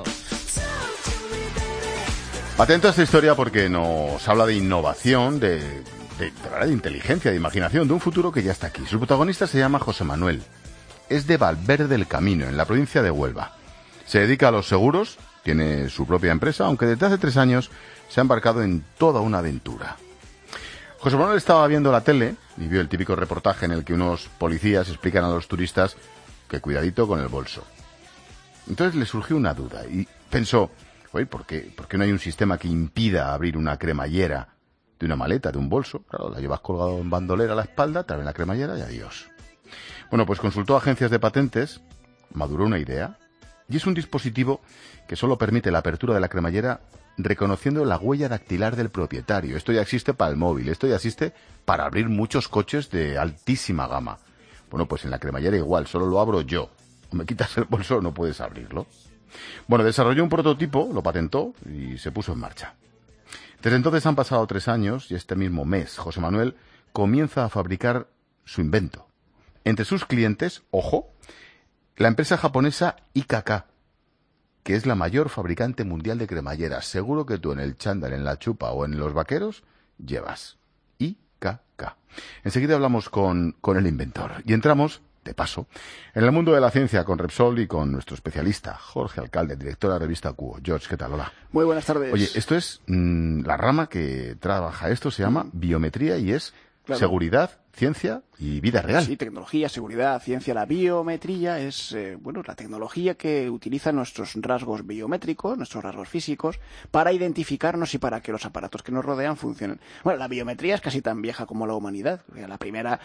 Atento a esta historia porque nos habla de innovación, de inteligencia, de imaginación, de un futuro que ya está aquí. Su protagonista se llama José Manuel. Es de Valverde del Camino, en la provincia de Huelva. Se dedica a los seguros, tiene su propia empresa, aunque desde hace 3 años se ha embarcado en toda una aventura. José Manuel estaba viendo la tele y vio el típico reportaje en el que unos policías explican a los turistas que cuidadito con el bolso. Entonces le surgió una duda y pensó, oye, ¿por qué no hay un sistema que impida abrir una cremallera de una maleta, de un bolso? Claro, la llevas colgado en bandolera a la espalda, te abren la cremallera y adiós. Bueno, pues consultó a agencias de patentes, maduró una idea y es un dispositivo que solo permite la apertura de la cremallera reconociendo la huella dactilar del propietario. Esto ya existe para el móvil, esto ya existe para abrir muchos coches de altísima gama. Bueno, pues en la cremallera igual, solo lo abro yo. O me quitas el bolso, no puedes abrirlo. Bueno, desarrolló un prototipo, lo patentó y se puso en marcha. Desde entonces han pasado 3 años y este mismo mes José Manuel comienza a fabricar su invento. Entre sus clientes, ojo, la empresa japonesa IKK, que es la mayor fabricante mundial de cremalleras. Seguro que tú en el chándal, en la chupa o en los vaqueros llevas IKK. Enseguida hablamos con el inventor y entramos, de paso, en el mundo de la ciencia con Repsol y con nuestro especialista, Jorge Alcalde, director de la revista Cuo. George, ¿qué tal? Hola. Muy buenas tardes. Oye, esto es la rama que trabaja esto, se llama biometría y es seguridad, ciencia y vida real. Sí, tecnología, seguridad, ciencia. La biometría es la tecnología que utiliza nuestros rasgos biométricos, nuestros rasgos físicos, para identificarnos y para que los aparatos que nos rodean funcionen. Bueno, la biometría es casi tan vieja como la humanidad. La primera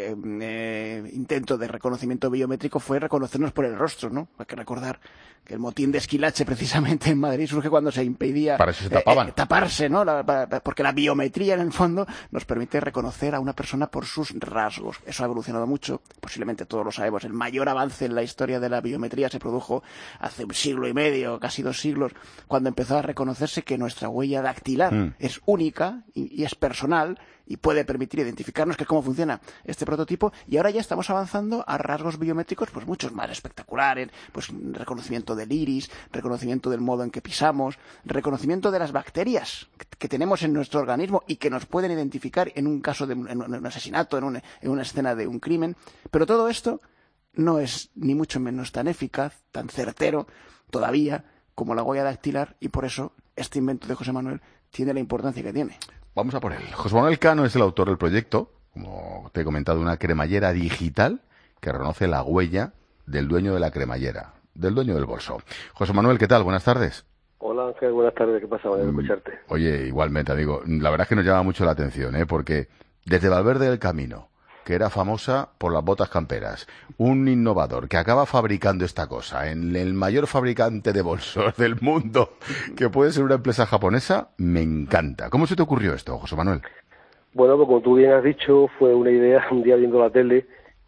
intento de reconocimiento biométrico fue reconocernos por el rostro, ¿no? Hay que recordar que el motín de Esquilache, precisamente en Madrid, surge cuando se impedía para eso se tapaban. Taparse, ¿no? Porque la biometría, en el fondo, nos permite reconocer a una persona por sus rasgos. Eso ha evolucionado mucho, posiblemente todos lo sabemos. El mayor avance en la historia de la biometría se produjo hace 1,5 siglos, casi 2 siglos, cuando empezó a reconocerse que nuestra huella dactilar es única y es personal y puede permitir identificarnos, que es cómo funciona este prototipo, y ahora ya estamos avanzando a rasgos biométricos pues muchos más espectaculares, pues reconocimiento del iris, reconocimiento del modo en que pisamos, reconocimiento de las bacterias que tenemos en nuestro organismo y que nos pueden identificar en un caso de un asesinato, en una escena de un crimen. Pero todo esto no es ni mucho menos tan eficaz, tan certero todavía como la huella dactilar, y por eso este invento de José Manuel tiene la importancia que tiene. Vamos a por él. José Manuel Cano es el autor del proyecto, como te he comentado, una cremallera digital que reconoce la huella del dueño de la cremallera, del dueño del bolso. José Manuel, ¿qué tal? Buenas tardes. Hola Ángel, buenas tardes. ¿Qué pasa? Bueno, escucharte. Oye, igualmente, amigo. La verdad es que nos llama mucho la atención, porque desde Valverde del Camino, que era famosa por las botas camperas, un innovador que acaba fabricando esta cosa en el mayor fabricante de bolsos del mundo, que puede ser una empresa japonesa, me encanta. ¿Cómo se te ocurrió esto, José Manuel? Bueno, pues como tú bien has dicho, fue una idea un día viendo la tele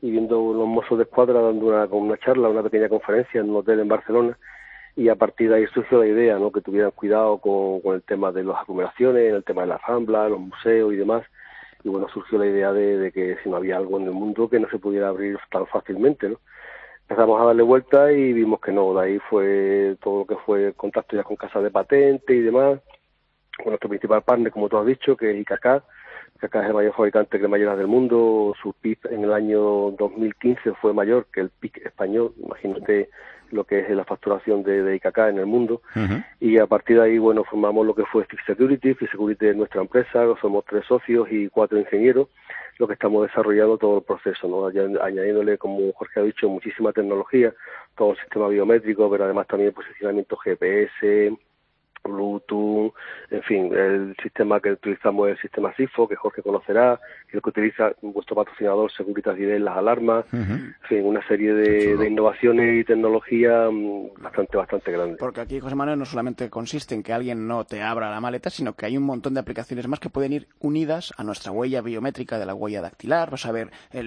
y viendo los mozos de escuadra dando una charla, una pequeña conferencia en un hotel en Barcelona, y a partir de ahí surgió la idea, ¿no? Que tuvieran cuidado con el tema de las aglomeraciones, el tema de la Rambla, los museos y demás. Y bueno, surgió la idea de que si no había algo en el mundo que no se pudiera abrir tan fácilmente, ¿no? Empezamos a darle vuelta y vimos que no, de ahí fue todo lo que fue contacto ya con casas de patente y demás, con nuestro principal partner, como tú has dicho, que es IKK. IKK es el mayor fabricante de cremalleras del mundo. Su PIB en el año 2015 fue mayor que el PIB español. Imagínate lo que es la facturación de IKK en el mundo. Y a partir de ahí, bueno, formamos lo que fue Fit Security. Fit Security es nuestra empresa, somos 3 socios y 4 ingenieros, lo que estamos desarrollando todo el proceso, ¿no? Añadiéndole, como Jorge ha dicho, muchísima tecnología, todo el sistema biométrico, pero además también posicionamiento GPS, Bluetooth, en fin, el sistema que utilizamos es el sistema SIFO, que Jorge conocerá, que es el que utiliza vuestro patrocinador Securitas Direct, las alarmas, en fin, una serie de innovaciones y tecnología bastante grande. Porque aquí, José Manuel, no solamente consiste en que alguien no te abra la maleta, sino que hay un montón de aplicaciones más que pueden ir unidas a nuestra huella biométrica de la huella dactilar. Vas a ver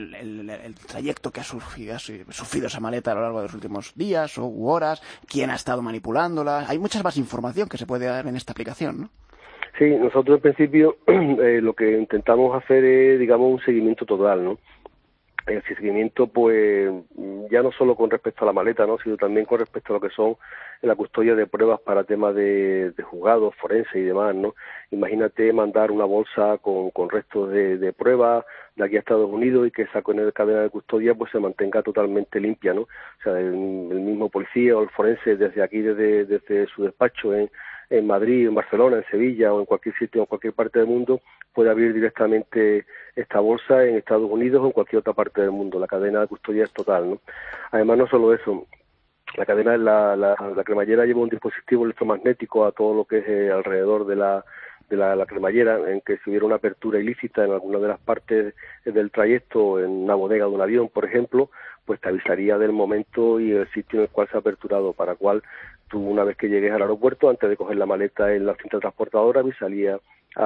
el trayecto que ha sufrido esa maleta a lo largo de los últimos días o horas, quién ha estado manipulándola. Hay mucha más información que se puede dar en esta aplicación, ¿no? Sí, nosotros en principio lo que intentamos hacer es, digamos, un seguimiento total, ¿no? El seguimiento, pues, ya no solo con respecto a la maleta, ¿no? Sino también con respecto a lo que son la custodia de pruebas para temas de juzgados, forenses y demás, ¿no? Imagínate mandar una bolsa con restos de pruebas de aquí a Estados Unidos y que esa cadena de custodia pues se mantenga totalmente limpia, ¿no? O sea, el mismo policía o el forense desde aquí, desde su despacho en Madrid, en Barcelona, en Sevilla o en cualquier sitio, en cualquier parte del mundo, puede abrir directamente esta bolsa en Estados Unidos o en cualquier otra parte del mundo. La cadena de custodia es total, ¿no? Además, no solo eso, la cadena, la cremallera lleva un dispositivo electromagnético a todo lo que es alrededor de la cremallera, en que si hubiera una apertura ilícita en alguna de las partes del trayecto, en una bodega de un avión, por ejemplo, pues te avisaría del momento y el sitio en el cual se ha aperturado, para cual tú, una vez que llegues al aeropuerto, antes de coger la maleta en la cinta transportadora, avisaría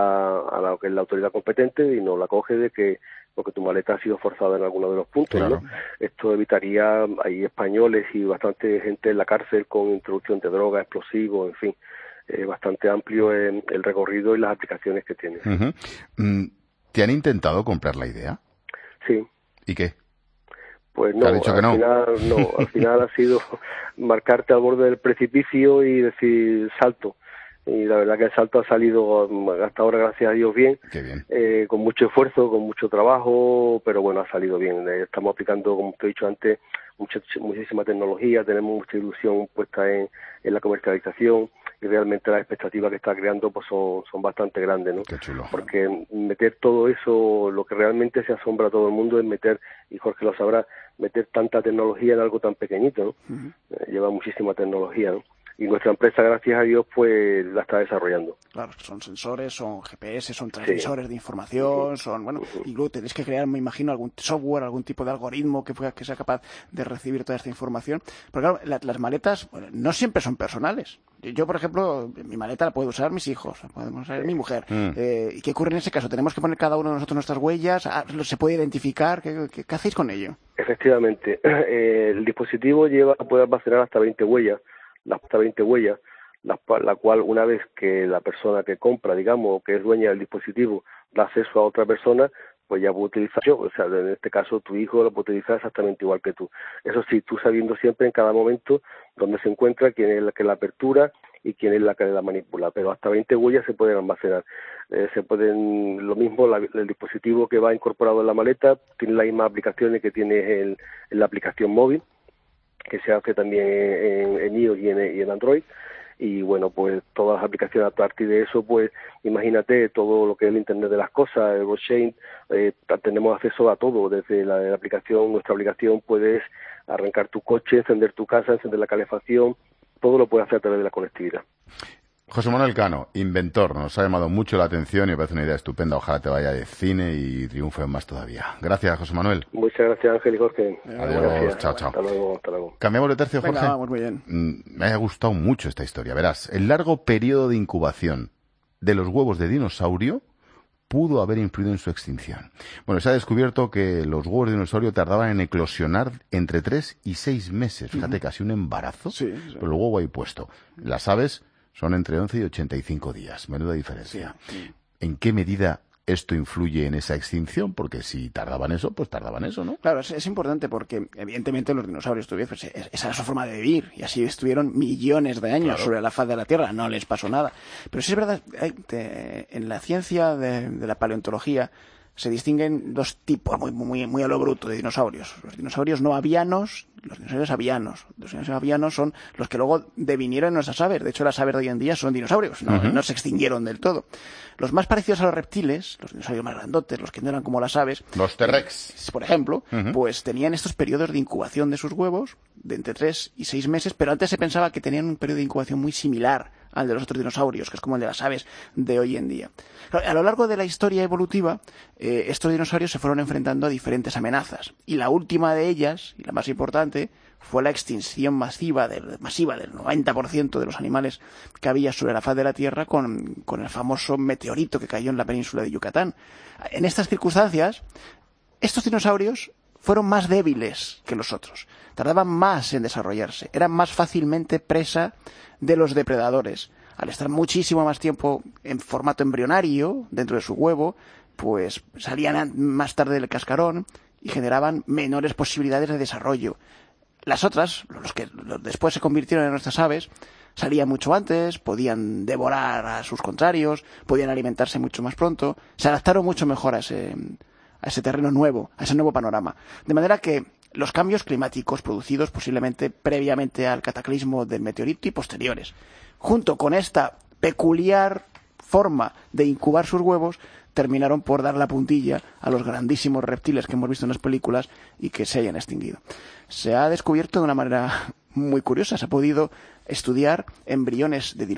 a lo que es la autoridad competente y no la coge porque tu maleta ha sido forzada en alguno de los puntos, claro, ¿no? Esto evitaría, hay españoles y bastante gente en la cárcel con introducción de drogas, explosivos, en fin, bastante amplio el recorrido y las aplicaciones que tiene. ¿Te han intentado comprar la idea? Sí. ¿Y qué? Pues no, al final ha sido marcarte al borde del precipicio y decir salto. Y la verdad que el salto ha salido hasta ahora, gracias a Dios, bien. Qué bien. Con mucho esfuerzo, con mucho trabajo, pero bueno, ha salido bien. Estamos aplicando, como te he dicho antes, muchísima tecnología, tenemos mucha ilusión puesta en la comercialización y realmente las expectativas que está creando pues son bastante grandes, ¿no? Qué chulo. Porque meter todo eso, lo que realmente se asombra a todo el mundo es meter, y Jorge lo sabrá, meter tanta tecnología en algo tan pequeñito, ¿no? Lleva muchísima tecnología, ¿no? Y nuestra empresa, gracias a Dios, pues la está desarrollando. Claro, son sensores, son GPS, son transmisores de información, son, bueno, y luego tenéis que crear, me imagino, algún software, algún tipo de algoritmo que sea capaz de recibir toda esta información. Pero claro, las maletas, bueno, no siempre son personales. Yo, por ejemplo, mi maleta la puede usar mis hijos, la podemos usar mi mujer. ¿Y qué ocurre en ese caso? ¿Tenemos que poner cada uno de nosotros nuestras huellas? ¿Se puede identificar? ¿Qué hacéis con ello? Efectivamente. El dispositivo puede almacenar hasta 20 huellas, la cual una vez que la persona que compra, digamos, o que es dueña del dispositivo, da acceso a otra persona, pues ya puede utilizar yo, o sea, en este caso tu hijo lo puede utilizar exactamente igual que tú. Eso sí, tú sabiendo siempre en cada momento dónde se encuentra, quién es la que la apertura y quién es la que la manipula, pero hasta 20 huellas se pueden almacenar. Lo mismo, el dispositivo que va incorporado en la maleta tiene las mismas aplicaciones que tiene en la aplicación móvil, que se hace también en iOS y en Android. Y bueno, pues todas las aplicaciones a partir de eso, pues imagínate todo lo que es el Internet de las cosas, el blockchain, tenemos acceso a todo. Desde la aplicación, nuestra aplicación, puedes arrancar tu coche, encender tu casa, encender la calefacción, todo lo puedes hacer a través de la conectividad. José Manuel Cano, inventor, nos ha llamado mucho la atención y me parece una idea estupenda. Ojalá te vaya de cine y triunfe más todavía. Gracias, José Manuel. Muchas gracias, Ángel y Jorge. Adiós, gracias. Chao. Hasta luego. Cambiamos de tercio, Jorge. Venga, vamos muy bien. Me ha gustado mucho esta historia. Verás, el largo periodo de incubación de los huevos de dinosaurio pudo haber influido en su extinción. Bueno, se ha descubierto que los huevos de dinosaurio tardaban en eclosionar entre 3 y 6 meses. Fíjate, casi un embarazo, pero el huevo ahí puesto. Las aves son entre 11 y 85 días. Menuda diferencia. ¿En qué medida esto influye en esa extinción? Porque si tardaban eso, pues tardaban eso, ¿no? Claro, es importante porque evidentemente los dinosaurios tuvieron, pues, esa era su forma de vivir y así estuvieron millones de años sobre la faz de la Tierra, no les pasó nada. Pero sí es verdad, en la ciencia de la paleontología se distinguen dos tipos muy a lo bruto de dinosaurios. Los dinosaurios no avianos, los dinosaurios avianos. Los dinosaurios avianos son los que luego devinieron en nuestras aves. De hecho, las aves de hoy en día son dinosaurios, no se extinguieron del todo. Los más parecidos a los reptiles, los dinosaurios más grandotes, los que no eran como las aves, los T-Rex, por ejemplo, pues tenían estos periodos de incubación de sus huevos de entre 3 y 6 meses, pero antes se pensaba que tenían un periodo de incubación muy similar al de los otros dinosaurios, que es como el de las aves de hoy en día. A lo largo de la historia evolutiva, estos dinosaurios se fueron enfrentando a diferentes amenazas, y la última de ellas, y la más importante, fue la extinción masiva del 90% de los animales que había sobre la faz de la Tierra con el famoso meteorito que cayó en la península de Yucatán. En estas circunstancias, estos dinosaurios fueron más débiles que los otros, tardaban más en desarrollarse, eran más fácilmente presa de los depredadores. Al estar muchísimo más tiempo en formato embrionario dentro de su huevo, pues salían más tarde del cascarón y generaban menores posibilidades de desarrollo. Las otras, los que después se convirtieron en nuestras aves, salían mucho antes, podían devorar a sus contrarios, podían alimentarse mucho más pronto, se adaptaron mucho mejor a ese terreno nuevo, a ese nuevo panorama. De manera que los cambios climáticos producidos posiblemente previamente al cataclismo del meteorito y posteriores, junto con esta peculiar forma de incubar sus huevos, terminaron por dar la puntilla a los grandísimos reptiles que hemos visto en las películas y que se hayan extinguido. Se ha descubierto de una manera muy curiosa, se ha podido estudiar embriones de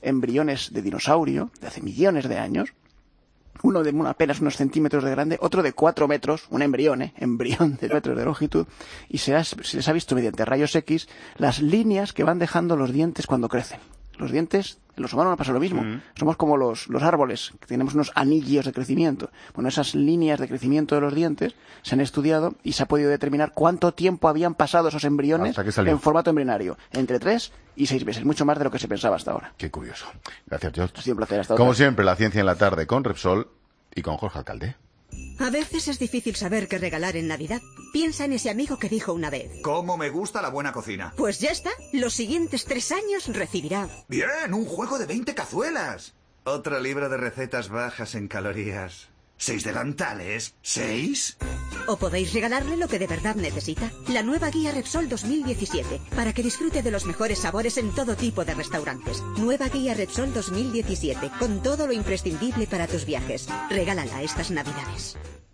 dinosaurio de hace millones de años, uno de apenas unos centímetros de grande, otro de 4 metros, un embrión de metros de longitud, y se les ha visto mediante rayos X las líneas que van dejando los dientes cuando crecen. Los dientes, en los humanos no pasa lo mismo. Somos como los árboles, que tenemos unos anillos de crecimiento. Bueno, esas líneas de crecimiento de los dientes se han estudiado y se ha podido determinar cuánto tiempo habían pasado esos embriones en formato embrionario. Entre 3 y 6 meses, mucho más de lo que se pensaba hasta ahora. Qué curioso. Gracias, George. Ha sido un placer. Hasta Como otra. siempre, la ciencia en la tarde con Repsol y con Jorge Alcalde. A veces es difícil saber qué regalar en Navidad. Piensa en ese amigo que dijo una vez: ¿Cómo me gusta la buena cocina? Pues ya está. Los siguientes 3 años recibirá. Bien, un juego de 20 cazuelas. Otro libro de recetas bajas en calorías. 6 delantales. ¿6? O podéis regalarle lo que de verdad necesita. La nueva guía Repsol 2017. Para que disfrute de los mejores sabores en todo tipo de restaurantes. Nueva guía Repsol 2017. Con todo lo imprescindible para tus viajes. Regálala estas Navidades.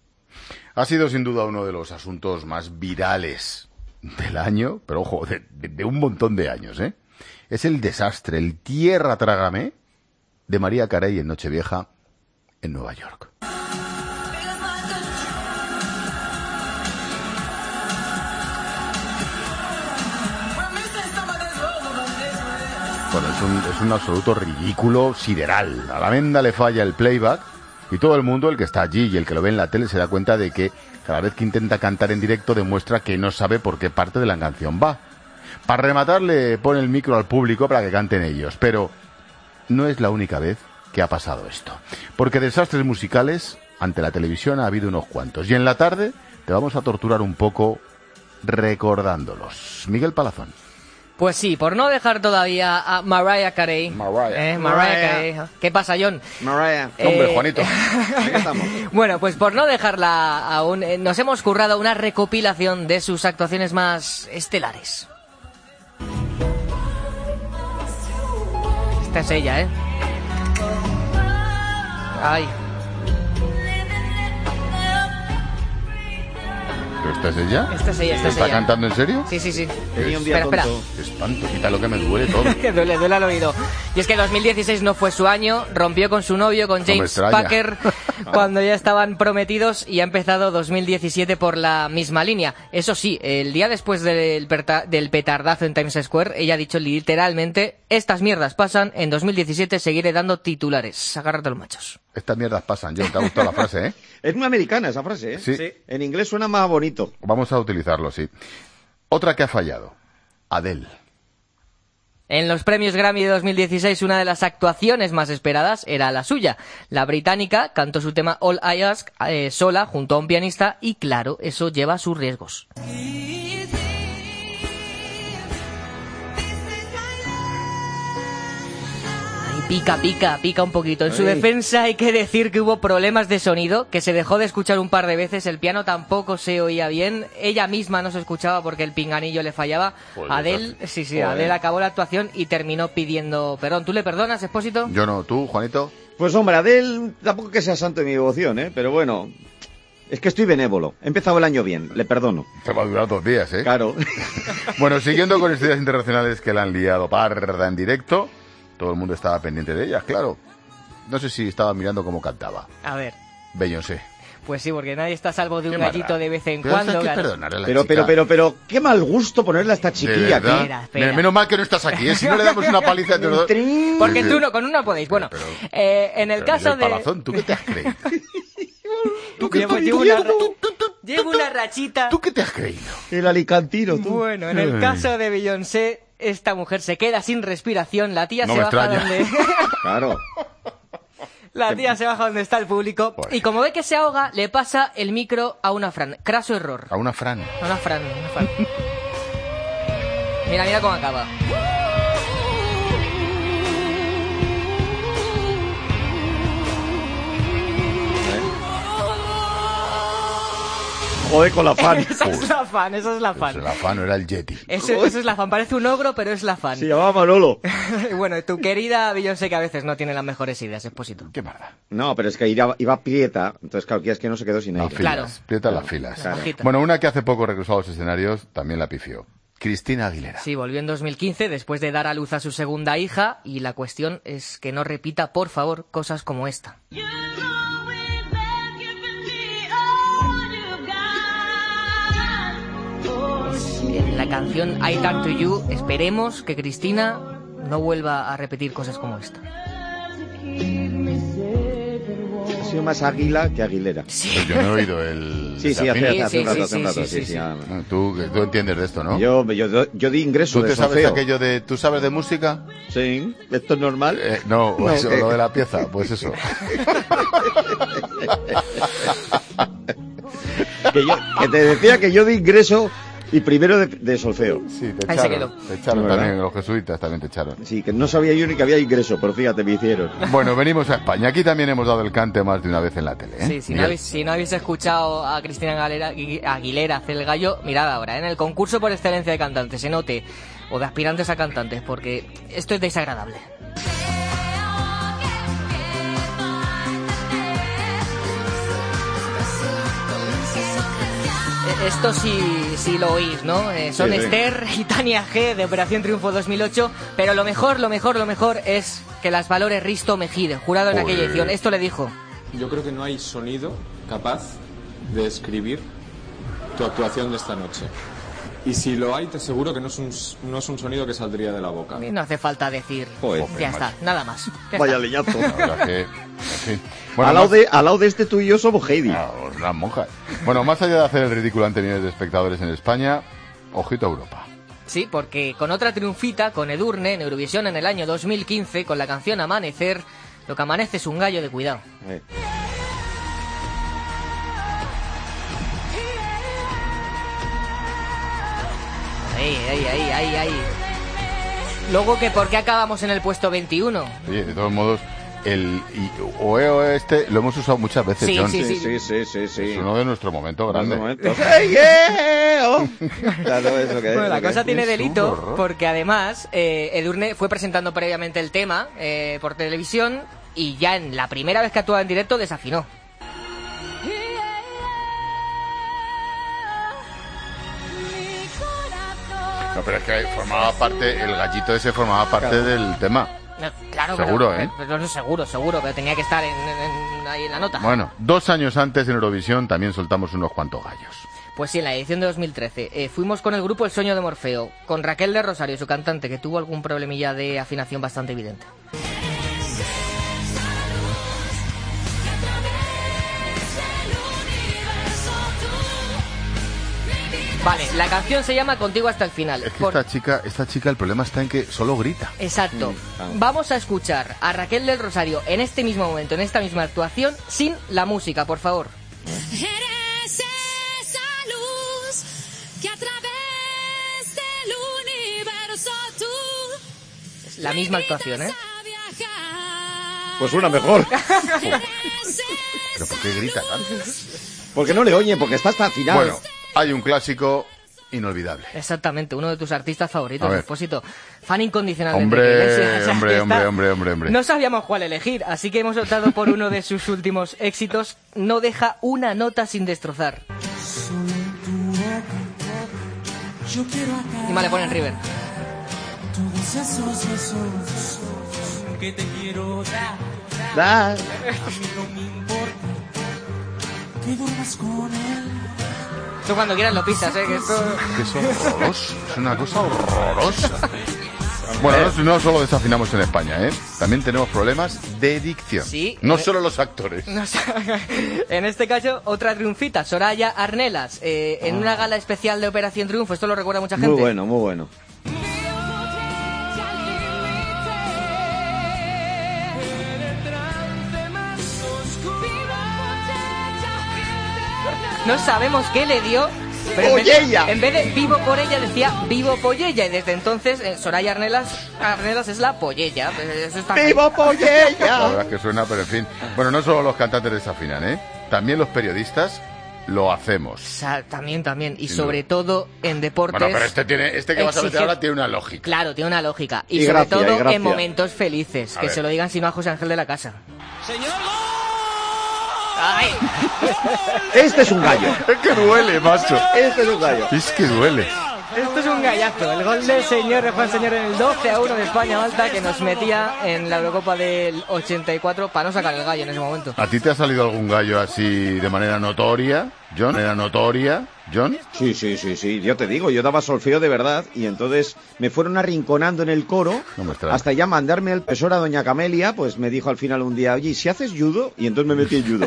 Ha sido sin duda uno de los asuntos más virales del año, pero ojo, de un montón de años, ¿eh? Es el desastre, el tierra trágame de Mariah Carey en Nochevieja en Nueva York. Bueno, es un absoluto ridículo sideral. A la venda le falla el playback y todo el mundo, el que está allí y el que lo ve en la tele, se da cuenta de que cada vez que intenta cantar en directo demuestra que no sabe por qué parte de la canción va. Para rematar le pone el micro al público para que canten ellos, pero no es la única vez que ha pasado esto. Porque desastres musicales ante la televisión ha habido unos cuantos y en la tarde te vamos a torturar un poco recordándolos. Miguel Palazón. Pues sí, por no dejar todavía a Mariah Carey. Mariah Carey. ¿Qué pasa, John? Mariah. Hombre, Juanito. Ahí estamos. Bueno, pues por no dejarla aún, nos hemos currado una recopilación de sus actuaciones más estelares. Esta es ella, ¿eh? Ay. ¿Pero esta es ella? Esta es ella, esta es ¿Está ella. cantando en serio? Sí, sí, sí. Tenía un día Espera, tonto. Qué espanto, quita lo que me duele todo. Que duele al oído. Y es que 2016 no fue su año, rompió con su novio, con James extraña. Packer, cuando ya estaban prometidos, y ha empezado 2017 por la misma línea. Eso sí, el día después del petardazo en Times Square, ella ha dicho literalmente: estas mierdas pasan, en 2017 seguiré dando titulares. Agárrate los machos. Estas mierdas pasan, John. ¿Te ha gustado la frase, Es muy americana esa frase, Sí. En inglés suena más bonito. Vamos a utilizarlo, sí. Otra que ha fallado. Adele. En los premios Grammy de 2016, una de las actuaciones más esperadas era la suya. La británica cantó su tema All I Ask sola, junto a un pianista, y claro, eso lleva sus riesgos. Pica un poquito. En su defensa hay que decir que hubo problemas de sonido, que se dejó de escuchar un par de veces, el piano tampoco se oía bien, ella misma no se escuchaba porque el pinganillo le fallaba. Adele, Adele acabó la actuación y terminó pidiendo perdón. ¿Tú le perdonas, Expósito? Yo no, ¿tú, Juanito? Pues hombre, Adele tampoco que sea santo de mi devoción, pero bueno, es que estoy benévolo. He empezado el año bien, le perdono. Te va a durar 2 días, Claro. Bueno, siguiendo con historias internacionales que la han liado parda en directo. Todo el mundo estaba pendiente de ellas, claro. No sé si estaba mirando cómo cantaba. A ver. Beyoncé. Pues sí, porque nadie está a salvo de un gallito de vez en cuando. Pero qué mal gusto ponerle a esta chiquilla aquí. Espera. Menos mal que no estás aquí, si no le damos una paliza entre los dos. Porque tú no, con una podéis. Bueno, en el caso de... Palazón, ¿tú qué te has creído? Llevo una rachita. ¿Tú qué te has creído? El alicantino, tú. Bueno, en el caso de Beyoncé, esta mujer se queda sin respiración, la tía se baja donde... Claro. La tía se baja donde está el público y como ve que se ahoga, le pasa el micro a una Fran. Craso error. A una Fran. A una Fran. Mira cómo acaba. Joder con la fan. Esa es la fan. Pues la fan no era el Yeti. Eso es la fan. Parece un ogro, pero es la fan. Se llamaba Manolo. Bueno, tu querida Beyoncé, que a veces no tiene las mejores ideas, Expósito. Qué mala. No, pero es que iba prieta, entonces claro, es que no se quedó sin aire. Claro. Prieta las filas. Claro. Bueno, una que hace poco regresó a los escenarios también la pifió. Cristina Aguilera. Sí, volvió en 2015 después de dar a luz a su segunda hija y la cuestión es que no repita, por favor, cosas como esta. En la canción I Turn to You esperemos que Cristina no vuelva a repetir cosas como esta. Ha sido más Águila que Aguilera. Sí. Pues yo no he oído el... Sí, hace un rato. Tú entiendes de esto, ¿no? Yo di ingreso de solfeo. ¿Tú te sabes aquello de... ¿Tú sabes de música? Sí. ¿Esto es normal? No, eso, lo de la pieza, pues eso. que te decía que yo di ingreso... Y primero de solfeo. Sí, te echaron también, los jesuitas también te echaron. Sí, que no sabía yo ni que había ingreso, pero fíjate, me hicieron. Bueno, venimos a España. Aquí también hemos dado el cante más de una vez en la tele, ¿eh? Sí, si no habéis escuchado a Cristina Aguilera hacer el gallo, mirad ahora, en el concurso por excelencia de cantantes, se note, o de aspirantes a cantantes, porque esto es desagradable. Esto sí lo oís, ¿no? Son sí. Esther y Tania G de Operación Triunfo 2008, pero lo mejor es que las valore Risto Mejide, jurado en aquella edición. Esto le dijo: yo creo que no hay sonido capaz de describir tu actuación de esta noche. Y si lo hay, te aseguro que no es un sonido que saldría de la boca. No hace falta decir. Ya está, nada más. Vaya leñazo. La verdad que, en fin. Bueno, al lado de este tú y yo somos Heidi. Las monjas. Bueno, más allá de hacer el ridículo ante millones de espectadores en España, ojito a Europa. Sí, porque con otra triunfita, con Edurne, en Eurovisión en el año 2015, con la canción Amanecer, lo que amanece es un gallo de cuidado. Ahí. Luego, que ¿por qué acabamos en el puesto 21? Sí, de todos modos, el OEO este lo hemos usado muchas veces, sí, John. Sí. Es uno de nuestros momentos grandes. Bueno, la cosa tiene delito porque además Edurne fue presentando previamente el tema por televisión y ya en la primera vez que actuaba en directo desafinó. No, pero es que formaba parte, el gallito ese formaba parte del tema. Claro, seguro, pero seguro, pero tenía que estar ahí en la nota. Bueno, 2 años antes en Eurovisión también soltamos unos cuantos gallos. Pues sí, en la edición de 2013 fuimos con el grupo El Sueño de Morfeo, con Raquel de Rosario, su cantante, que tuvo algún problemilla de afinación bastante evidente. Vale, la canción se llama Contigo hasta el final. Es que esta chica, el problema está en que solo grita. Exacto. Vamos a escuchar a Raquel del Rosario en este mismo momento, en esta misma actuación, sin la música, por favor. Eres esa luz que a través del universo tú... Es la misma actuación, ¿eh? Pues una mejor. ¿Pero por qué grita tanto? Porque no le oyen, porque está hasta el final. Bueno, hay un clásico inolvidable. Exactamente, uno de tus artistas favoritos, Expósito. Fan incondicional de Hombre, Enrique Iglesias. hombre. No sabíamos cuál elegir, así que hemos optado por uno de sus últimos éxitos. No deja una nota sin destrozar. Y mal le ponen River. Todos esos besos que te quiero dar. A mí no me importa que duermas con él. Tú cuando quieras lo pisas, que esto... Que es horroroso, es una cosa horrorosa. Bueno, no solo desafinamos en España, también tenemos problemas de dicción. Sí. No solo los actores. En este caso, otra triunfita, Soraya Arnelas, en una gala especial de Operación Triunfo. Esto lo recuerda mucha gente. Muy bueno, muy bueno. No sabemos qué le dio, pero en vez de vivo por ella decía vivo pollella, y desde entonces Soraya Arnelas es la pollella. ¡Vivo pollella! La verdad es que suena, pero en fin. Bueno, no solo los cantantes desafinan, también los periodistas lo hacemos. También. Y sobre todo en deportes... Bueno, pero este que vas a meter ahora tiene una lógica. Claro, tiene una lógica. Y sobre todo en momentos felices. Que se lo digan sino a José Ángel de la Casa. ¡Señor! ¡Ay! Este es un gallo. Es que duele, macho. Este es un gallo. Es que duele. Esto es un gallazo. El gol del señor Juan Señor en el 12-1 de España-Malta, que nos metía en la Eurocopa del 84 para no sacar el gallo en ese momento. ¿A ti te ha salido algún gallo así de manera notoria, John? ¿John? Sí. Yo te digo, yo daba solfeo de verdad y entonces me fueron arrinconando en el coro hasta ya mandarme al profesor a doña Camelia, pues me dijo al final un día, oye, ¿si haces judo? Y entonces me metí en judo.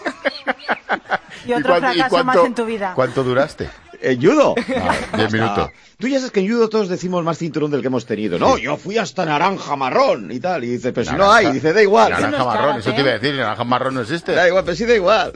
Y otro fracaso más en tu vida. ¿Cuánto duraste? ¿En judo? 10 minutos. Tú ya sabes que en judo todos decimos más cinturón del que hemos tenido. No, yo fui hasta naranja marrón y tal. Y dice, pero si no hay. Dice, da igual. Naranja marrón, eso te iba a decir. Naranja marrón no existe. Da igual, pero sí da igual.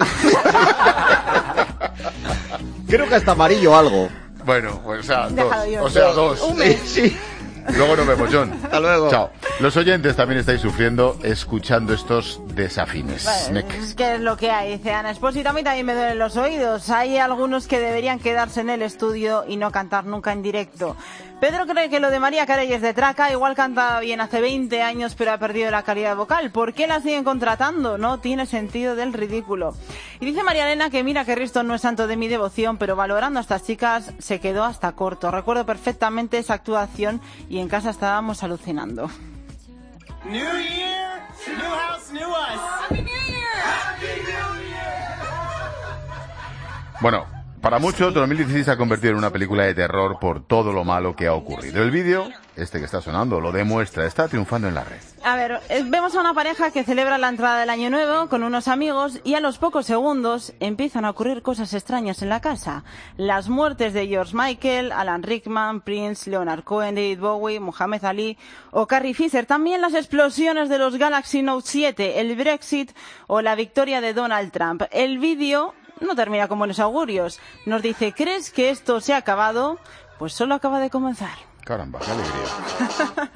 Creo que hasta amarillo algo. Bueno, pues dos. Un mes. Sí. Luego nos vemos, John. Hasta luego. Chao. Los oyentes también estáis sufriendo escuchando estos desafines. Es que es lo que hay, dice Ana Expósito. A mí también me duelen los oídos. Hay algunos que deberían quedarse en el estudio y no cantar nunca en directo. Pedro cree que lo de María Carey es de traca. Igual cantaba bien hace 20 años, pero ha perdido la calidad vocal. ¿Por qué la siguen contratando? No tiene sentido del ridículo. Y dice María Elena que mira que Risto no es santo de mi devoción, pero valorando a estas chicas se quedó hasta corto. Recuerdo perfectamente esa actuación y en casa estábamos alucinando. New Year, new house, new us. Happy New Year. Happy New Year. Bueno, para muchos 2016 se ha convertido en una película de terror por todo lo malo que ha ocurrido. El vídeo, que está sonando, lo demuestra, está triunfando en la red. A ver, vemos a una pareja que celebra la entrada del año nuevo con unos amigos y a los pocos segundos empiezan a ocurrir cosas extrañas en la casa. Las muertes de George Michael, Alan Rickman, Prince, Leonard Cohen, David Bowie, Muhammad Ali o Carrie Fisher. También las explosiones de los Galaxy Note 7, el Brexit o la victoria de Donald Trump. El vídeo no termina como los augurios. Nos dice, ¿crees que esto se ha acabado? Pues solo acaba de comenzar. Caramba, qué alegría.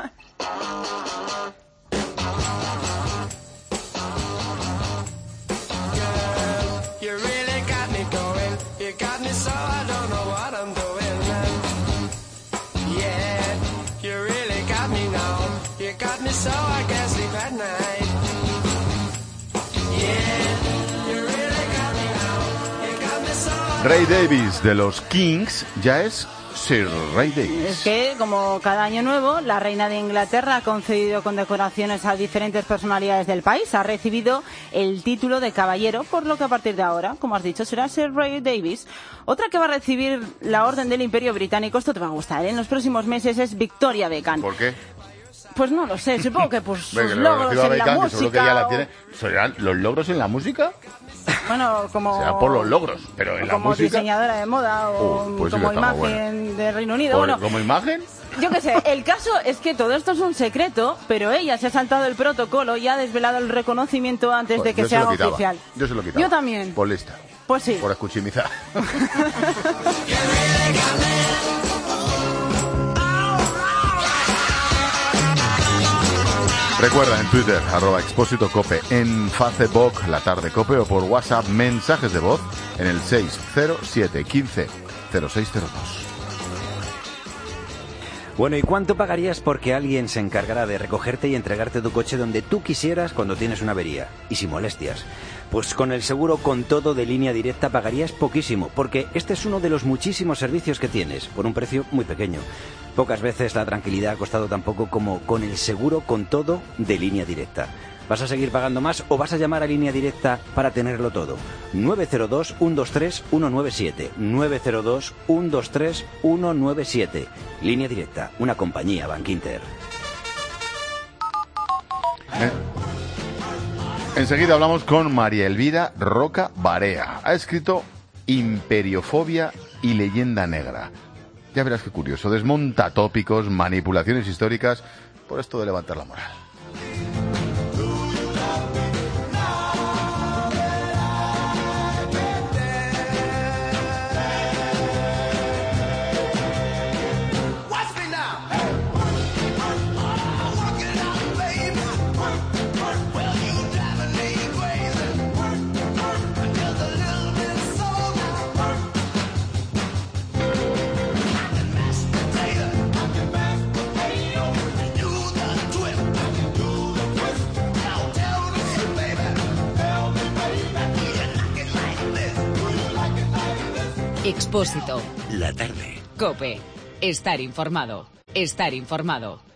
Ray Davies de los Kings ya es Sir Ray Davies. Es que, como cada año nuevo, la reina de Inglaterra ha concedido condecoraciones a diferentes personalidades del país. Ha recibido el título de caballero, por lo que a partir de ahora, como has dicho, será Sir Ray Davies. Otra que va a recibir la Orden del Imperio Británico, esto te va a gustar, en los próximos meses, es Victoria Beckham. ¿Por qué? Pues no lo sé, supongo que por sus logros en la música. ¿Serán los logros en la música? Bueno, como... Será por los logros, pero en la como música... diseñadora de moda o pues sí como que estaba imagen de Reino Unido. Bueno, ¿como imagen? Yo qué sé, el caso es que todo esto es un secreto, pero ella se ha saltado el protocolo y ha desvelado el reconocimiento antes de que sea oficial. Yo se lo quitaba. Yo también. Por lista. Pues sí. Por escuchimizar. Recuerda en Twitter, @expósitocope, en Facebook, La Tarde Cope, o por WhatsApp, mensajes de voz en el 607 15 0602. Bueno, ¿y cuánto pagarías porque alguien se encargará de recogerte y entregarte tu coche donde tú quisieras cuando tienes una avería? Y sin molestias. Pues con el seguro con todo de Línea Directa pagarías poquísimo, porque este es uno de los muchísimos servicios que tienes, por un precio muy pequeño. Pocas veces la tranquilidad ha costado tan poco como con el seguro con todo de Línea Directa. ¿Vas a seguir pagando más o vas a llamar a Línea Directa para tenerlo todo? 902-123-197. 902-123-197. Línea Directa, una compañía Bankinter. Enseguida hablamos con María Elvira Roca Barea. Ha escrito Imperiofobia y Leyenda Negra. Ya verás qué curioso. Desmonta tópicos, manipulaciones históricas, por esto de levantar la moral. Expósito. La tarde. COPE. Estar informado. Estar informado.